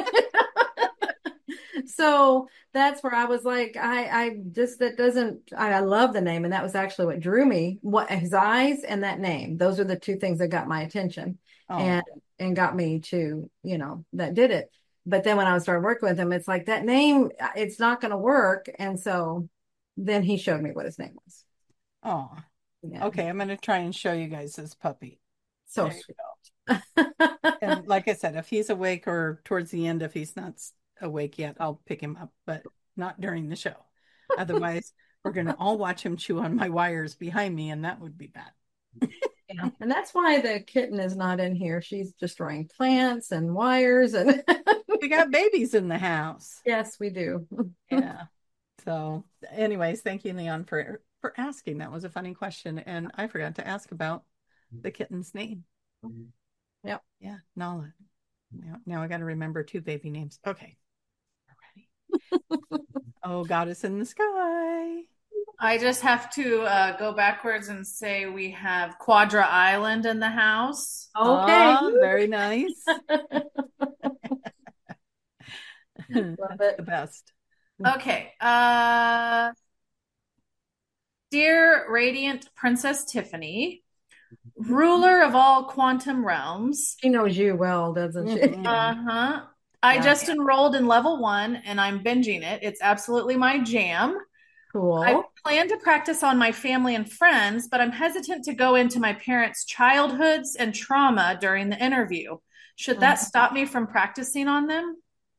Speaker 1: so that's where I was like, I just that doesn't I love the name, and that was actually what drew me. What his eyes and that name, those are the two things that got my attention and
Speaker 2: Oh,
Speaker 1: got me to, that did it. But then when I started working with him, it's like that name, it's not going to work. And so then he showed me what his name was.
Speaker 2: oh.
Speaker 1: Yeah,
Speaker 2: Okay, I'm gonna try and show you guys this puppy.
Speaker 1: so
Speaker 2: There you
Speaker 1: sweet.
Speaker 2: go. And like I said, if he's awake or towards the end, if he's not awake yet, I'll pick him up, but not during the show. Otherwise, we're going to all watch him chew on my wires behind me, and that would be bad.
Speaker 1: Yeah. And that's why the kitten is not in here. She's destroying plants and wires and
Speaker 2: We got babies in the house.
Speaker 1: yes, we do.
Speaker 2: Yeah. So, anyways, thank you, Leon, for asking. That was a funny question, and I forgot to ask about the kitten's name.
Speaker 1: Yep.
Speaker 2: Yeah, Nala. Now I got to remember two baby names. Okay, we're ready. Oh, Goddess in the Sky.
Speaker 3: I just have to go backwards and say we have Quadra Island in the house.
Speaker 1: Okay.
Speaker 2: Oh, very nice.
Speaker 1: Love
Speaker 2: That's
Speaker 1: it.
Speaker 2: the best.
Speaker 3: Okay. Dear Radiant Princess Tiffany, ruler of all quantum realms.
Speaker 1: She knows you well, doesn't she?
Speaker 2: Mhm.
Speaker 3: Uh-huh. I
Speaker 2: Yeah.
Speaker 3: just enrolled in level 1 and I'm binging it. It's absolutely my jam. I
Speaker 1: Cool.
Speaker 3: plan to practice on my family and friends, but I'm hesitant to go into my parents' childhoods and trauma during the interview. Should that stop me from practicing on them?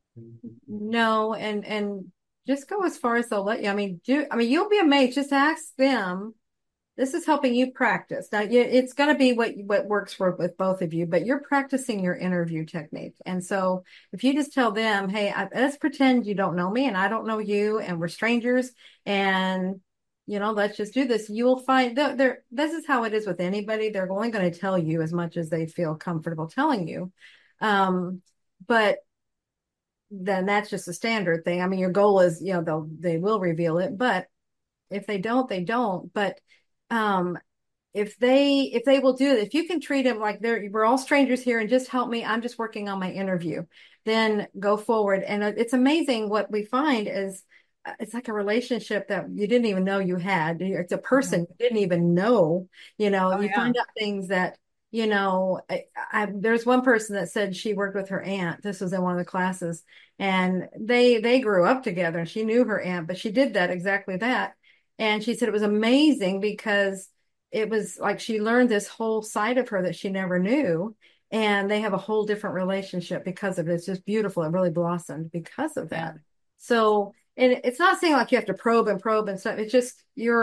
Speaker 1: No, and just go as far as they'll let you. You'll be amazed. Just ask them. This is helping you practice. Now, it's going to be what works for with both of you, but you're practicing your interview technique. And so, if you just tell them, "Hey, let's pretend you don't know me, and I don't know you, and we're strangers, and let's just do this," you will find that this is how it is with anybody. They're only going to tell you as much as they feel comfortable telling you. But then that's just a standard thing. I mean, your goal is, they will reveal it, but if they don't, they don't. But um, if they will do it, if you can treat them like we're all strangers here and just help me, I'm just working on my interview, then go forward. And it's amazing what we find is it's like a relationship that you didn't even know you had. It's a person
Speaker 2: Mhm.
Speaker 1: you didn't even know.
Speaker 2: Oh,
Speaker 1: You
Speaker 2: yeah.
Speaker 1: find out things that there's one person that said she worked with her aunt. This was in one of the classes, and they grew up together, and she knew her aunt, but she did that exactly that. And she said it was amazing because it was like she learned this whole side of her that she never knew. And they have a whole different relationship because of it. It's just beautiful. It really blossomed because of
Speaker 2: Yeah.
Speaker 1: that. So, and it's not saying like you have to probe and probe and stuff. It's just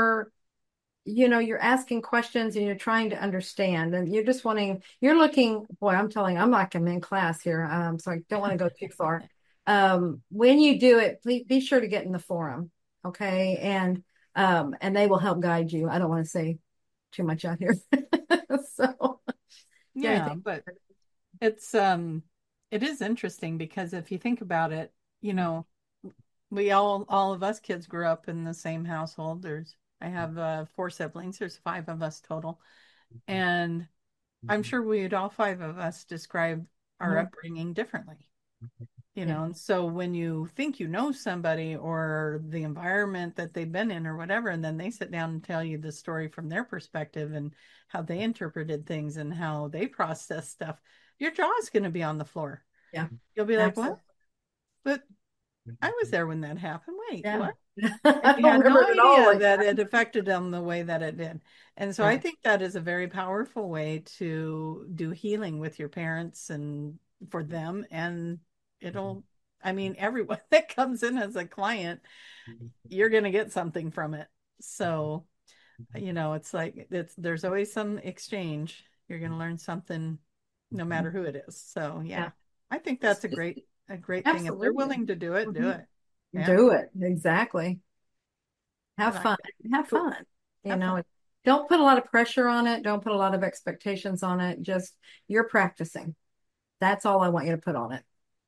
Speaker 1: you're asking questions and you're trying to understand and you're looking, boy, I'm like I'm in class here. So I don't want to go too far. When you do it, please be sure to get in the forum. Okay. And they will help guide you. I don't want to say too much out here. So yeah, I
Speaker 2: Yeah,
Speaker 1: think
Speaker 2: but it's it is interesting because if you think about it, you know, we all of us kids grew up in the same household. I have four siblings. There's five of us total. And I'm sure we'd all five of us describe our
Speaker 1: Mhm.
Speaker 2: upbringing differently.
Speaker 1: Yeah,
Speaker 2: And so when you think you know somebody or the environment that they've been in or whatever, and then they sit down and tell you the story from their perspective and how they interpreted things and how they process stuff, your jaw's going to be on the floor.
Speaker 1: yeah,
Speaker 2: You'll be like, what?
Speaker 1: absolutely.
Speaker 2: But I was there when that happened. Wait,
Speaker 1: Yeah.
Speaker 2: what? And
Speaker 1: I
Speaker 2: you
Speaker 1: don't
Speaker 2: had
Speaker 1: remember
Speaker 2: no
Speaker 1: it at all
Speaker 2: idea
Speaker 1: like
Speaker 2: that
Speaker 1: that.
Speaker 2: it affected them the way that it did. And so I
Speaker 1: Yeah.
Speaker 2: think that is a very powerful way to do healing with your parents and for them. And it'll, I mean, everyone that comes in as a client, you're going to get something from it. So, it's like there's always some exchange. You're going to learn something no matter who it is. So,
Speaker 1: Yeah.
Speaker 2: yeah, I think
Speaker 1: Just,
Speaker 2: that's a
Speaker 1: just
Speaker 2: great thing. If they're
Speaker 1: absolutely.
Speaker 2: willing to do it, do
Speaker 1: Mhm.
Speaker 2: it. Yeah,
Speaker 1: Do it. Exactly.
Speaker 2: I
Speaker 1: Have
Speaker 2: like
Speaker 1: fun.
Speaker 2: that.
Speaker 1: Have
Speaker 2: Cool.
Speaker 1: fun. You
Speaker 2: Have fun.
Speaker 1: know, don't put a lot of pressure on it. Don't put a lot of expectations on it. Just you're practicing. That's all I want you to put on it.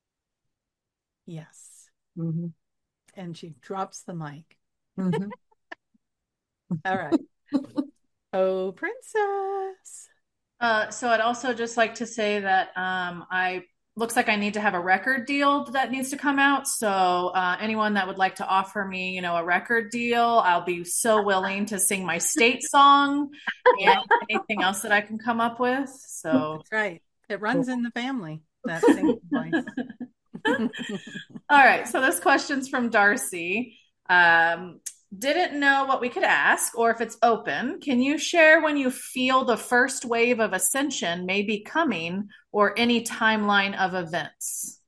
Speaker 2: Yes.
Speaker 1: Hmm.
Speaker 2: And she drops the mic.
Speaker 1: Hmm.
Speaker 2: All right. Oh, princess.
Speaker 3: So I'd also just like to say that I looks like I need to have a record deal that needs to come out. So anyone that would like to offer me, a record deal, I'll be so willing to sing my state song and anything else that I can come up with. So
Speaker 2: That's right. It runs
Speaker 1: Cool.
Speaker 2: in the family, that singing voice.
Speaker 3: all right. So this question's from Darcy. Didn't know what we could ask or if it's open. Can you share when you feel the first wave of ascension may be coming or any timeline of events?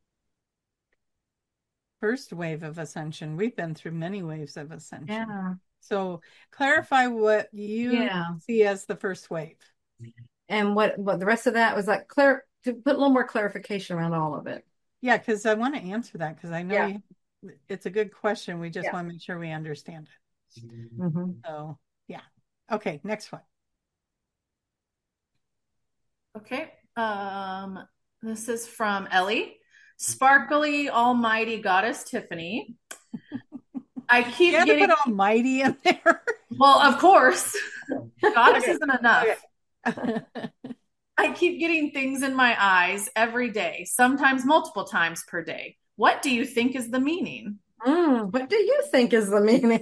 Speaker 2: First wave of ascension. We've been through many waves of ascension.
Speaker 1: Yeah.
Speaker 2: So clarify what you
Speaker 1: Yeah.
Speaker 2: see as the first wave.
Speaker 1: And what the rest of that was like to put a little more clarification around all of it.
Speaker 2: Yeah, because I want to answer that because I know
Speaker 1: Yeah.
Speaker 2: it's a good question. We just
Speaker 1: Yeah.
Speaker 2: want to make sure we understand it.
Speaker 1: Mm-hmm.
Speaker 2: So, yeah. Okay, next one.
Speaker 3: Okay. This is from Ellie. Sparkly Almighty Goddess Tiffany. I keep
Speaker 2: You had to
Speaker 3: getting,
Speaker 2: put almighty in there.
Speaker 3: well, of course, Goddess
Speaker 2: Okay.
Speaker 3: isn't enough.
Speaker 2: Okay.
Speaker 3: I keep getting things in my eyes every day, sometimes multiple times per day. What do you think is the meaning?
Speaker 1: What do you think is the meaning?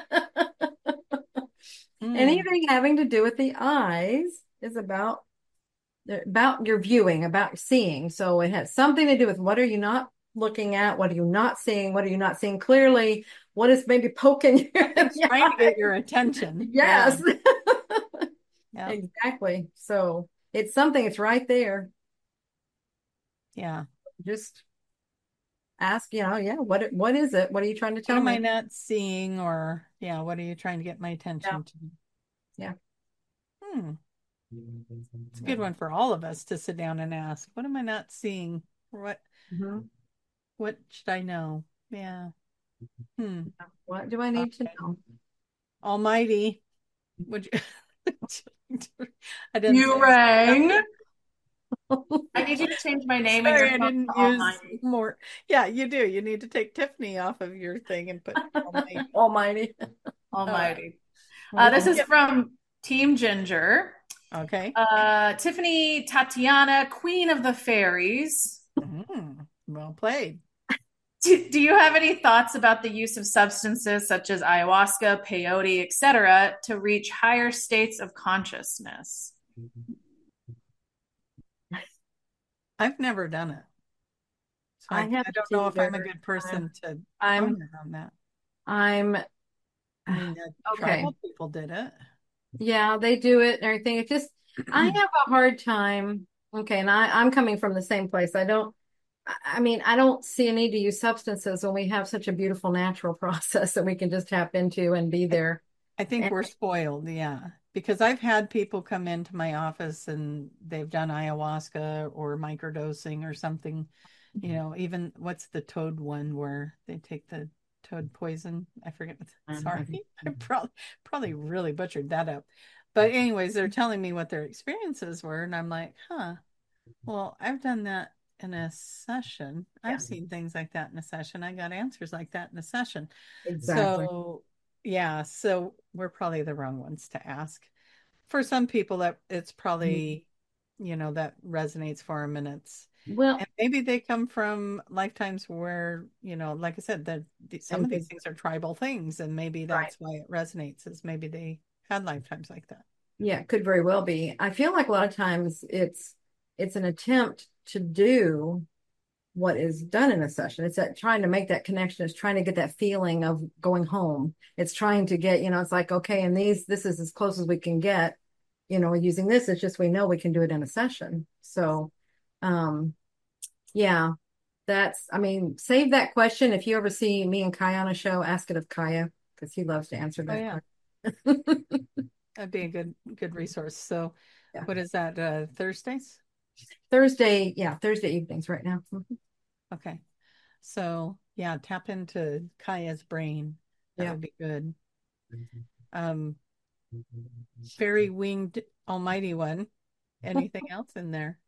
Speaker 2: Mm.
Speaker 1: Anything having to do with the eyes is about your viewing, about seeing. So it has something to do with what are you not looking at? What are you not seeing? What are you not seeing clearly? What is maybe poking you in
Speaker 2: It's
Speaker 1: the
Speaker 2: trying to get
Speaker 1: eye?
Speaker 2: your attention.
Speaker 1: Yes,
Speaker 2: Yeah.
Speaker 1: exactly. So it's something, it's right there.
Speaker 2: Yeah.
Speaker 1: Just ask, yeah, what is it? What are you trying to
Speaker 2: What
Speaker 1: tell
Speaker 2: am I
Speaker 1: me?
Speaker 2: not seeing? Or, yeah, what are you trying to get my
Speaker 1: Yeah,
Speaker 2: attention to?
Speaker 1: yeah.
Speaker 2: Hmm. It's a good one for all of us to sit down and ask. What am I not seeing? What
Speaker 1: Mhm.
Speaker 2: what should I know? Yeah. Hmm.
Speaker 1: What do I need to
Speaker 2: Okay.
Speaker 1: know?
Speaker 2: Almighty. Would you I didn't say
Speaker 3: You
Speaker 2: it.
Speaker 3: rang. I need you to change my name in your
Speaker 2: Sorry, I
Speaker 3: phone to
Speaker 2: didn't use
Speaker 3: Almighty.
Speaker 2: more. Yeah, you do. You need to take Tiffany off of your thing and put Almighty.
Speaker 1: Almighty.
Speaker 2: All right.
Speaker 3: Almighty.
Speaker 1: We
Speaker 3: This
Speaker 1: can
Speaker 3: is
Speaker 1: get
Speaker 3: from Team Ginger.
Speaker 2: Okay.
Speaker 3: Tiffany Tatiana, Queen of the Fairies.
Speaker 2: Well played.
Speaker 3: Do you have any thoughts about the use of substances such as ayahuasca, peyote, etc., to reach higher states of consciousness?
Speaker 2: I've never done it. So
Speaker 1: I
Speaker 2: I
Speaker 1: haven't
Speaker 2: don't know if I'm a
Speaker 1: either.
Speaker 2: good person to
Speaker 1: I'm
Speaker 2: comment on that.
Speaker 1: I'm
Speaker 2: I mean, the
Speaker 1: okay.
Speaker 2: tribal people did it.
Speaker 1: Yeah, they do it and everything. It just I have a hard time. Okay, and I'm coming from the same place. I mean, I don't see a need to use substances when we have such a beautiful natural process that we can just tap into and be
Speaker 2: I,
Speaker 1: there.
Speaker 2: I think
Speaker 1: And
Speaker 2: we're spoiled, yeah. Because I've had people come into my office and they've done ayahuasca or microdosing or something, even what's the toad one where they take the toad poison? I forget. Sorry. I probably really butchered that up. But anyways, they're telling me what their experiences were, and I'm like, huh, well, I've done that in a session.
Speaker 1: yeah,
Speaker 2: I've seen things like that in a session. I got answers like that in a session.
Speaker 1: exactly.
Speaker 2: So, yeah, so we're probably the wrong ones to ask. For some people that it's probably, that resonates for them
Speaker 1: Well,
Speaker 2: and maybe they come from lifetimes where, like I said, that some
Speaker 1: and
Speaker 2: of these things are tribal things and maybe
Speaker 1: right.
Speaker 2: that's why it resonates is maybe they had lifetimes like that.
Speaker 1: Yeah, could very well be. I feel like a lot of times it's an attempt to do what is done in a session. It's that trying to make that connection. It's trying to get that feeling of going home. It's trying to get, it's like, okay, and this is as close as we can get, using this. It's just we know we can do it in a session. So, um, yeah, I mean, save that question. If you ever see me and Kaya on a show, ask it of Kaya because he loves to answer
Speaker 2: Oh
Speaker 1: that
Speaker 2: yeah,
Speaker 1: question.
Speaker 2: that'd be a good resource. So
Speaker 1: Yeah.
Speaker 2: what is that, Thursdays?
Speaker 1: Thursday evenings right now.
Speaker 2: Okay. So yeah, tap into Kaya's brain. That
Speaker 1: Yeah.
Speaker 2: would be good. Um, Fairy winged almighty one. Anything else in there?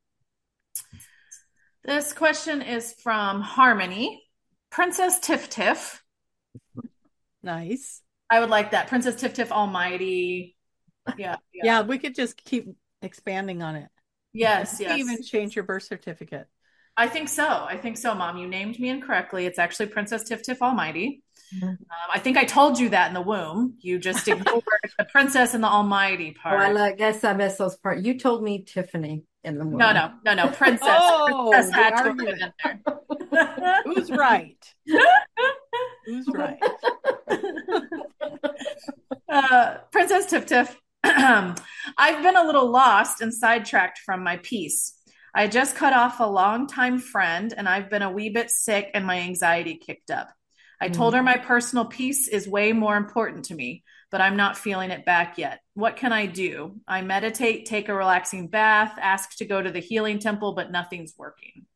Speaker 3: This question is from Harmony. Princess Tiff Tiff.
Speaker 2: Nice.
Speaker 3: I would like that. Princess Tiff Tiff Almighty. Yeah.
Speaker 2: Yeah, we could just keep expanding on it.
Speaker 3: Yes,
Speaker 2: You
Speaker 3: yes.
Speaker 2: even change your birth certificate.
Speaker 3: I think so. I think so, Mom. You named me incorrectly. It's actually Princess Tiff Tiff Almighty.
Speaker 1: Mhm.
Speaker 3: I think I told you that in the womb. You just ignored the princess and the almighty
Speaker 1: Oh,
Speaker 3: part.
Speaker 1: guess I missed those parts. You told me Tiffany in the
Speaker 3: No,
Speaker 1: womb.
Speaker 3: no, no, no. Princess.
Speaker 2: Oh,
Speaker 3: Princess
Speaker 2: the
Speaker 3: had to have
Speaker 2: argument.
Speaker 3: been in
Speaker 2: Who's right? Who's right?
Speaker 3: there. Princess Tiff Tiff. I've been a little lost and sidetracked from my piece. I just cut off a longtime friend and I've been a wee bit sick and my anxiety kicked up. I told
Speaker 1: Mm.
Speaker 3: her my personal peace is way more important to me, but I'm not feeling it back yet. What can I do? I meditate, take a relaxing bath, ask to go to the healing temple, but nothing's working.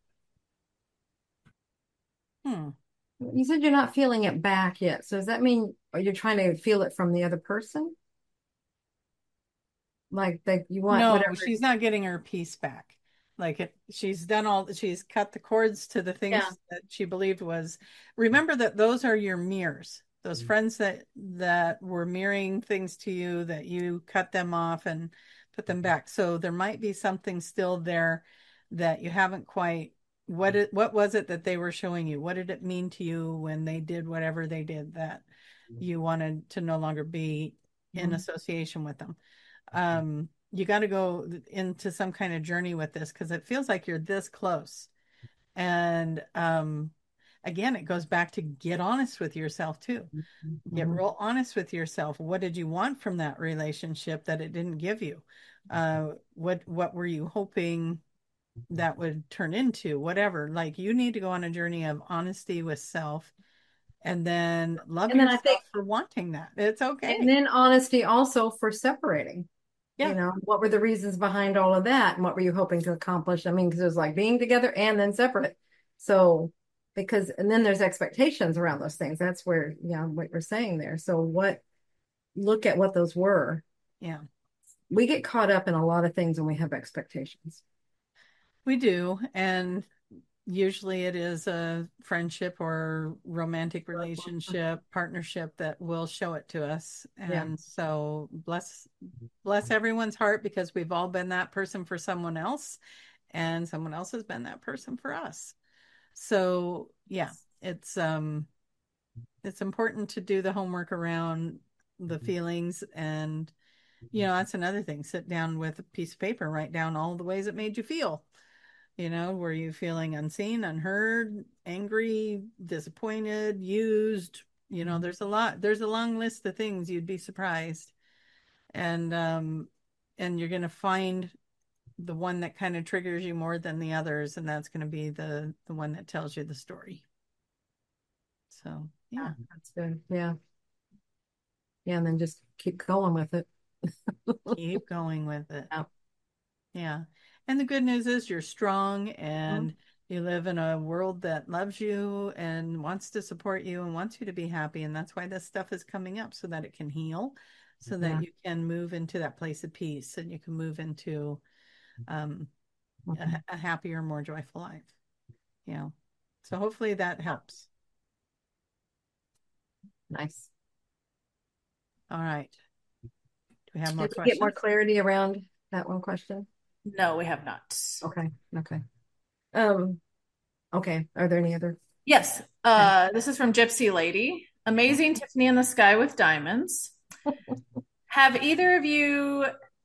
Speaker 2: Hmm.
Speaker 1: You said you're not feeling it back yet. So does that mean you're trying to feel it from the other person? Like that you want
Speaker 2: No,
Speaker 1: whatever.
Speaker 2: she's not getting her piece back. She's cut the cords to the
Speaker 1: Yeah.
Speaker 2: things that she believed was. Remember that those are your mirrors. Those friends that were mirroring things to you, that you cut them off and put them back. So there might be something still there that you haven't quite. What was it that they were showing you? What did it mean to you when they did whatever they did that you wanted to no longer be in
Speaker 1: Mhm.
Speaker 2: association with them? You got to go into some kind of journey with this because it feels like you're this close. And again, it goes back to get honest with yourself too. Get
Speaker 1: Mhm.
Speaker 2: real honest with yourself. What did you want from that relationship that it didn't give you? What were you hoping that would turn into? Whatever. Like you need to go on a journey of honesty with self and then love
Speaker 1: And then I think,
Speaker 2: yourself for wanting that. It's
Speaker 1: and
Speaker 2: okay.
Speaker 1: then honesty also for separating.
Speaker 2: Yeah.
Speaker 1: What were the reasons behind all of that? And what were you hoping to accomplish? I mean, because it was like being together and then separate. So, and then there's expectations around those things. That's where, what you're saying there. So, look at what those were.
Speaker 2: Yeah.
Speaker 1: We get caught up in a lot of things when we have expectations.
Speaker 2: We do. And usually it is a friendship or romantic relationship, partnership that will show it to us.
Speaker 1: Yeah.
Speaker 2: And so bless everyone's heart because we've all been that person for someone else and someone else has been that person for us. So yeah, it's important to do the homework around the feelings and that's another thing. Sit down with a piece of paper, write down all the ways it made you feel. Were you feeling unseen, unheard, angry, disappointed, used? There's a long list of things you'd be surprised. And you're gonna find the one that kind of triggers you more than the others, and that's gonna be the one that tells you the story. So
Speaker 1: Yeah,
Speaker 2: yeah.
Speaker 1: that's good. Yeah. Yeah. And then just keep going with it.
Speaker 2: Keep going with it.
Speaker 1: Yeah.
Speaker 2: Yeah. And the good news is you're strong
Speaker 1: Mhm.
Speaker 2: and you live in a world that loves you and wants to support you and wants you to be happy. And that's why this stuff is coming up so that it can heal, so that
Speaker 1: Yeah.
Speaker 2: you can move into that place of peace and you can move into um,
Speaker 1: Mhm.
Speaker 2: a happier, more joyful life. So hopefully that helps.
Speaker 1: Nice.
Speaker 2: All right. Do we have more
Speaker 1: Did we get more
Speaker 2: questions?
Speaker 1: clarity around that one question?
Speaker 3: No, we have not.
Speaker 1: Okay. Okay. Um, okay. Are there any other?
Speaker 3: Yes.
Speaker 1: Okay.
Speaker 3: This is from Gypsy Lady. Amazing Tiffany in the Sky with Diamonds. Have either of you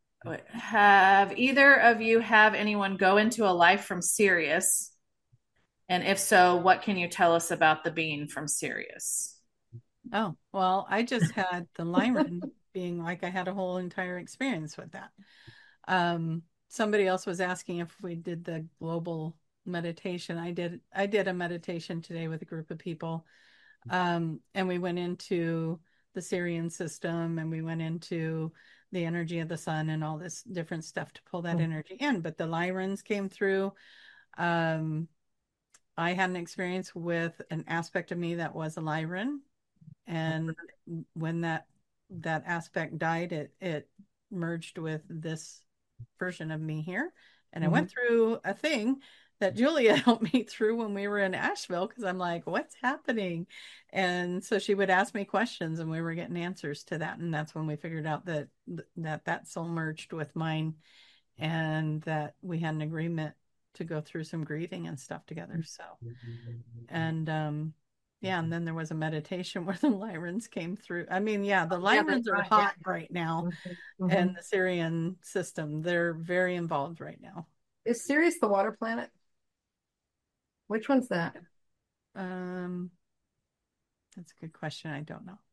Speaker 3: have anyone go into a life from Sirius? And if so, what can you tell us about the being from Sirius?
Speaker 2: Oh, well, I just had the Lyran being like I had a whole entire experience with that. Somebody else was asking if we did the global meditation. I did a meditation today with a group of people. And we went into the Syrian system and we went into the energy of the sun and all this different stuff to pull that energy in. But the Lyrans came through. Um, I had an experience with an aspect of me that was a Lyran. And when that aspect died, it merged with this version of me here. And I
Speaker 1: Mhm.
Speaker 2: went through a thing that Julia helped me through when we were in Asheville because I'm like, what's happening? And so she would ask me questions and we were getting answers to that. And that's when we figured out that soul merged with mine and that we had an agreement to go through some grieving and stuff together. So, and yeah, and then there was a meditation where the Lyrans came through. I mean, yeah, the
Speaker 1: Yeah, that's
Speaker 2: Lyrans are
Speaker 1: right. Yeah.
Speaker 2: hot right now,
Speaker 1: Hmm.
Speaker 2: and the Syrian system, they're very involved right now.
Speaker 1: Is Sirius the water planet? Which one's that?
Speaker 2: Um, that's a good question. I don't know.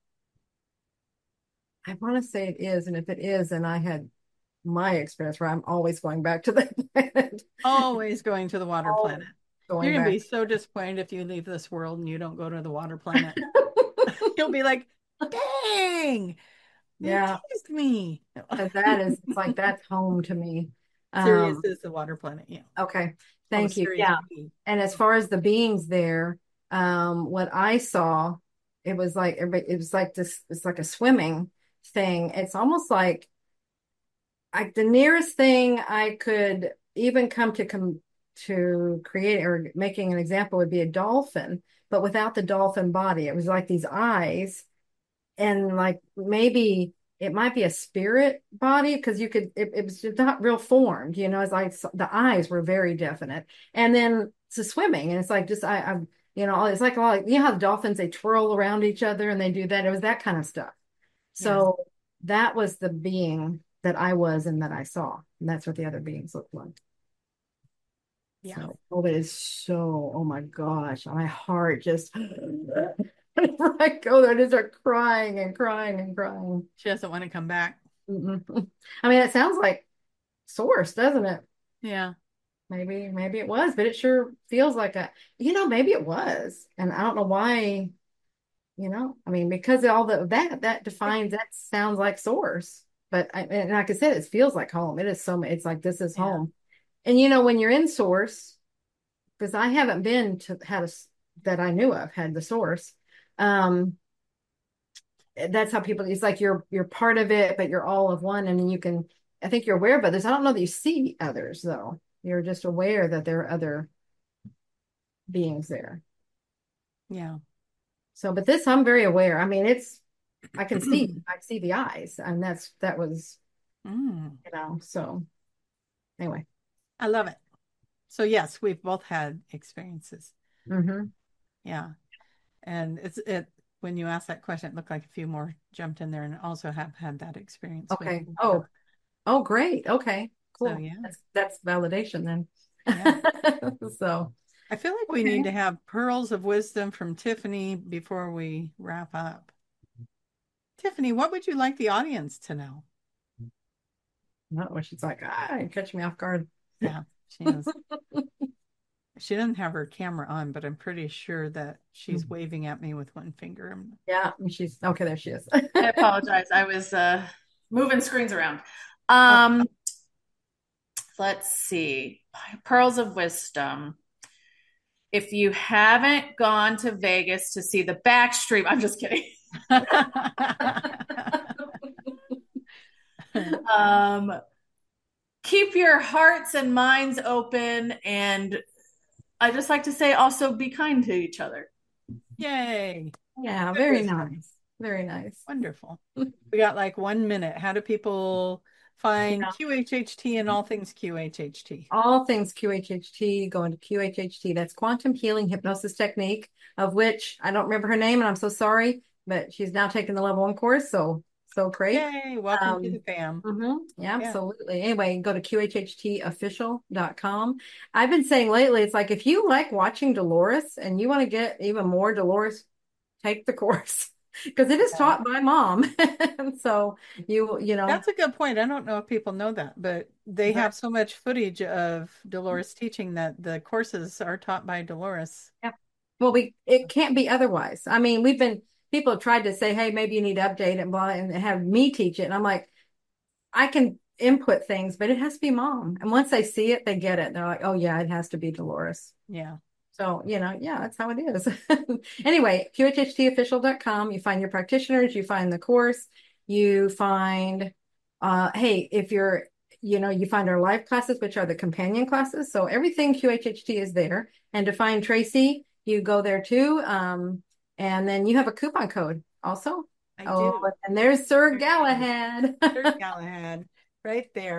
Speaker 1: I want to say it is, and if it is, and I had my experience where I'm always going back to that planet.
Speaker 2: Always going to the water
Speaker 1: Always
Speaker 2: planet. You're
Speaker 1: going
Speaker 2: gonna be
Speaker 1: back.
Speaker 2: so disappointed if you leave this world and you don't go to the water planet. You'll be like, dang, they
Speaker 1: Yeah,
Speaker 2: teased me.
Speaker 1: because that is it's like that's home to me.
Speaker 2: Sirius
Speaker 1: Um,
Speaker 2: is the water planet. Yeah.
Speaker 1: okay,
Speaker 2: Oh,
Speaker 1: thank you.
Speaker 2: Sirius
Speaker 1: Yeah,
Speaker 2: B.
Speaker 1: and as far as the beings there, what I saw, it was like this. It's like a swimming thing. It's almost like the nearest thing I could even come to create or making an example would be a dolphin, but without the dolphin body. It was like these eyes, and like maybe it might be a spirit body because it was just not real formed, it's like the eyes were very definite. And then it's swimming, and it's like just it's like a lot, how the dolphins, they twirl around each other and they do that. It was that kind of stuff.
Speaker 2: Yeah.
Speaker 1: So that was the being that I was and that I saw. And that's what the other beings looked like.
Speaker 2: Yeah.
Speaker 1: So, oh, it is so, oh my gosh, my heart just, whenever I go there, I just start crying and crying and crying.
Speaker 2: She doesn't want to come back.
Speaker 1: I mean, it sounds like Source, doesn't it?
Speaker 2: Yeah.
Speaker 1: Maybe it was, but it sure feels like maybe it was. And I don't know why, I mean, because of all that defines, that sounds like Source. But and like I said, it feels like home. It is it's like this is
Speaker 2: Yeah.
Speaker 1: home. And when you're in Source, because I haven't been to that I knew of had the Source. That's how people. It's like you're part of it, but you're all of one, and then you can. I think you're aware of others. I don't know that you see others though. You're just aware that there are other beings there.
Speaker 2: Yeah.
Speaker 1: So, but this, I'm very aware. I mean, I can see the eyes, and that was,
Speaker 2: Mm.
Speaker 1: so anyway.
Speaker 2: I love it. So yes, we've both had experiences.
Speaker 1: Mm-hmm.
Speaker 2: Yeah. And it when you asked that question, it looked like a few more jumped in there and also have had that experience with
Speaker 1: Okay.
Speaker 2: water.
Speaker 1: Oh, great. Okay,
Speaker 2: So
Speaker 1: cool.
Speaker 2: yeah.
Speaker 1: That's validation then.
Speaker 2: Yeah.
Speaker 1: So,
Speaker 2: I feel like we need to have pearls of wisdom from Tiffany before we wrap up. Tiffany, what would you like the audience to know?
Speaker 1: not what she's like, catch me off guard.
Speaker 2: Yeah, she is. She doesn't have her camera on, but I'm pretty sure that she's waving at me with one finger.
Speaker 1: Yeah, she's okay. There she is.
Speaker 3: I apologize. I was moving screens around. Let's see. Pearls of wisdom. If you haven't gone to Vegas to see the Backstreet, I'm just kidding. Keep your hearts and minds open, and I just like to say also be kind to each other.
Speaker 2: Yay.
Speaker 1: Yeah, very nice. Very nice.
Speaker 2: Wonderful. We got like 1 minute. How do people find QHHT and all things QHHT?
Speaker 1: All things QHHT, go into QHHT. That's Quantum Healing Hypnosis Technique, of which I don't remember her name, and I'm so sorry, but she's now taking the level 1 course. So great.
Speaker 2: Yay. Welcome to the fam.
Speaker 1: Yeah, absolutely. Anyway, go to QHHTofficial.com. I've been saying lately, it's like if you like watching Dolores and you want to get even more Dolores, take the course because it is taught by mom. And so
Speaker 2: That's a good point. I don't know if people know that, but they have so much footage of Dolores teaching that the courses are taught by Dolores.
Speaker 1: Yeah. Well, it can't be otherwise. I mean, people have tried to say, hey, maybe you need to update it and blah, and have me teach it. And I'm like, I can input things, but it has to be mom. And once they see it, they get it. They're like, oh yeah, it has to be Dolores.
Speaker 2: Yeah.
Speaker 1: So, that's how it is. Anyway, QHHTofficial.com. You find your practitioners, you find the course, you find, hey, if you're, you find our live classes, which are the companion classes. So everything QHHT is there. And to find Tracy, you go there too. And then you have a coupon code also.
Speaker 2: I do.
Speaker 1: And there's Sir Galahad.
Speaker 2: Sir Galahad right there.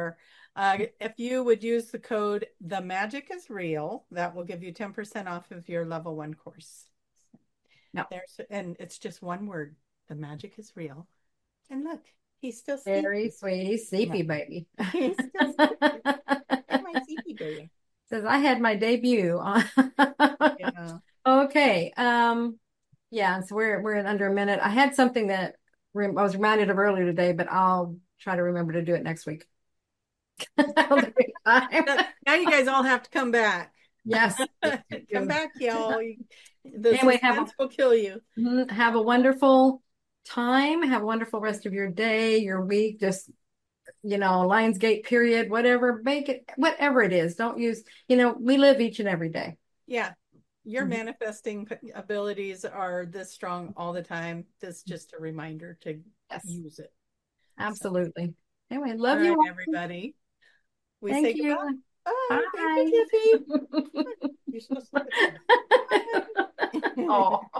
Speaker 2: If you would use the code "The Magic is Real," that will give you 10% off of your level 1 course.
Speaker 1: No.
Speaker 2: And it's just one word. The magic is real. And look, he's still
Speaker 1: Very
Speaker 2: sleepy.
Speaker 1: sweet. He's sleepy,
Speaker 2: Yeah.
Speaker 1: baby.
Speaker 2: He's still sleepy. That's my sleepy baby.
Speaker 1: Says I had my debut on.
Speaker 2: Yeah.
Speaker 1: Okay. Yeah, so we're in under a minute. I had something that I was reminded of earlier today, but I'll try to remember to do it next week. That'll take time.
Speaker 2: Now you guys all have to come back.
Speaker 1: Yes.
Speaker 2: Come back, y'all. The
Speaker 1: Anyway,
Speaker 2: suspense will kill you.
Speaker 1: have a wonderful time. Have a wonderful rest of your day, your week. Just, Lionsgate period, whatever, make it, whatever it is. Don't use, we live each and every day.
Speaker 2: Yeah. Your
Speaker 1: Mhm.
Speaker 2: manifesting abilities are this strong all the time. This is just a reminder to
Speaker 1: Yes,
Speaker 2: use it.
Speaker 1: absolutely. Anyway,
Speaker 2: All
Speaker 1: love
Speaker 2: right,
Speaker 1: you all.
Speaker 2: everybody. We
Speaker 1: Thank
Speaker 2: say
Speaker 1: you.
Speaker 2: goodbye. Bye.
Speaker 1: Bye.
Speaker 2: Thank you, Tiffy. You're supposed to look at that. Bye.
Speaker 1: Oh.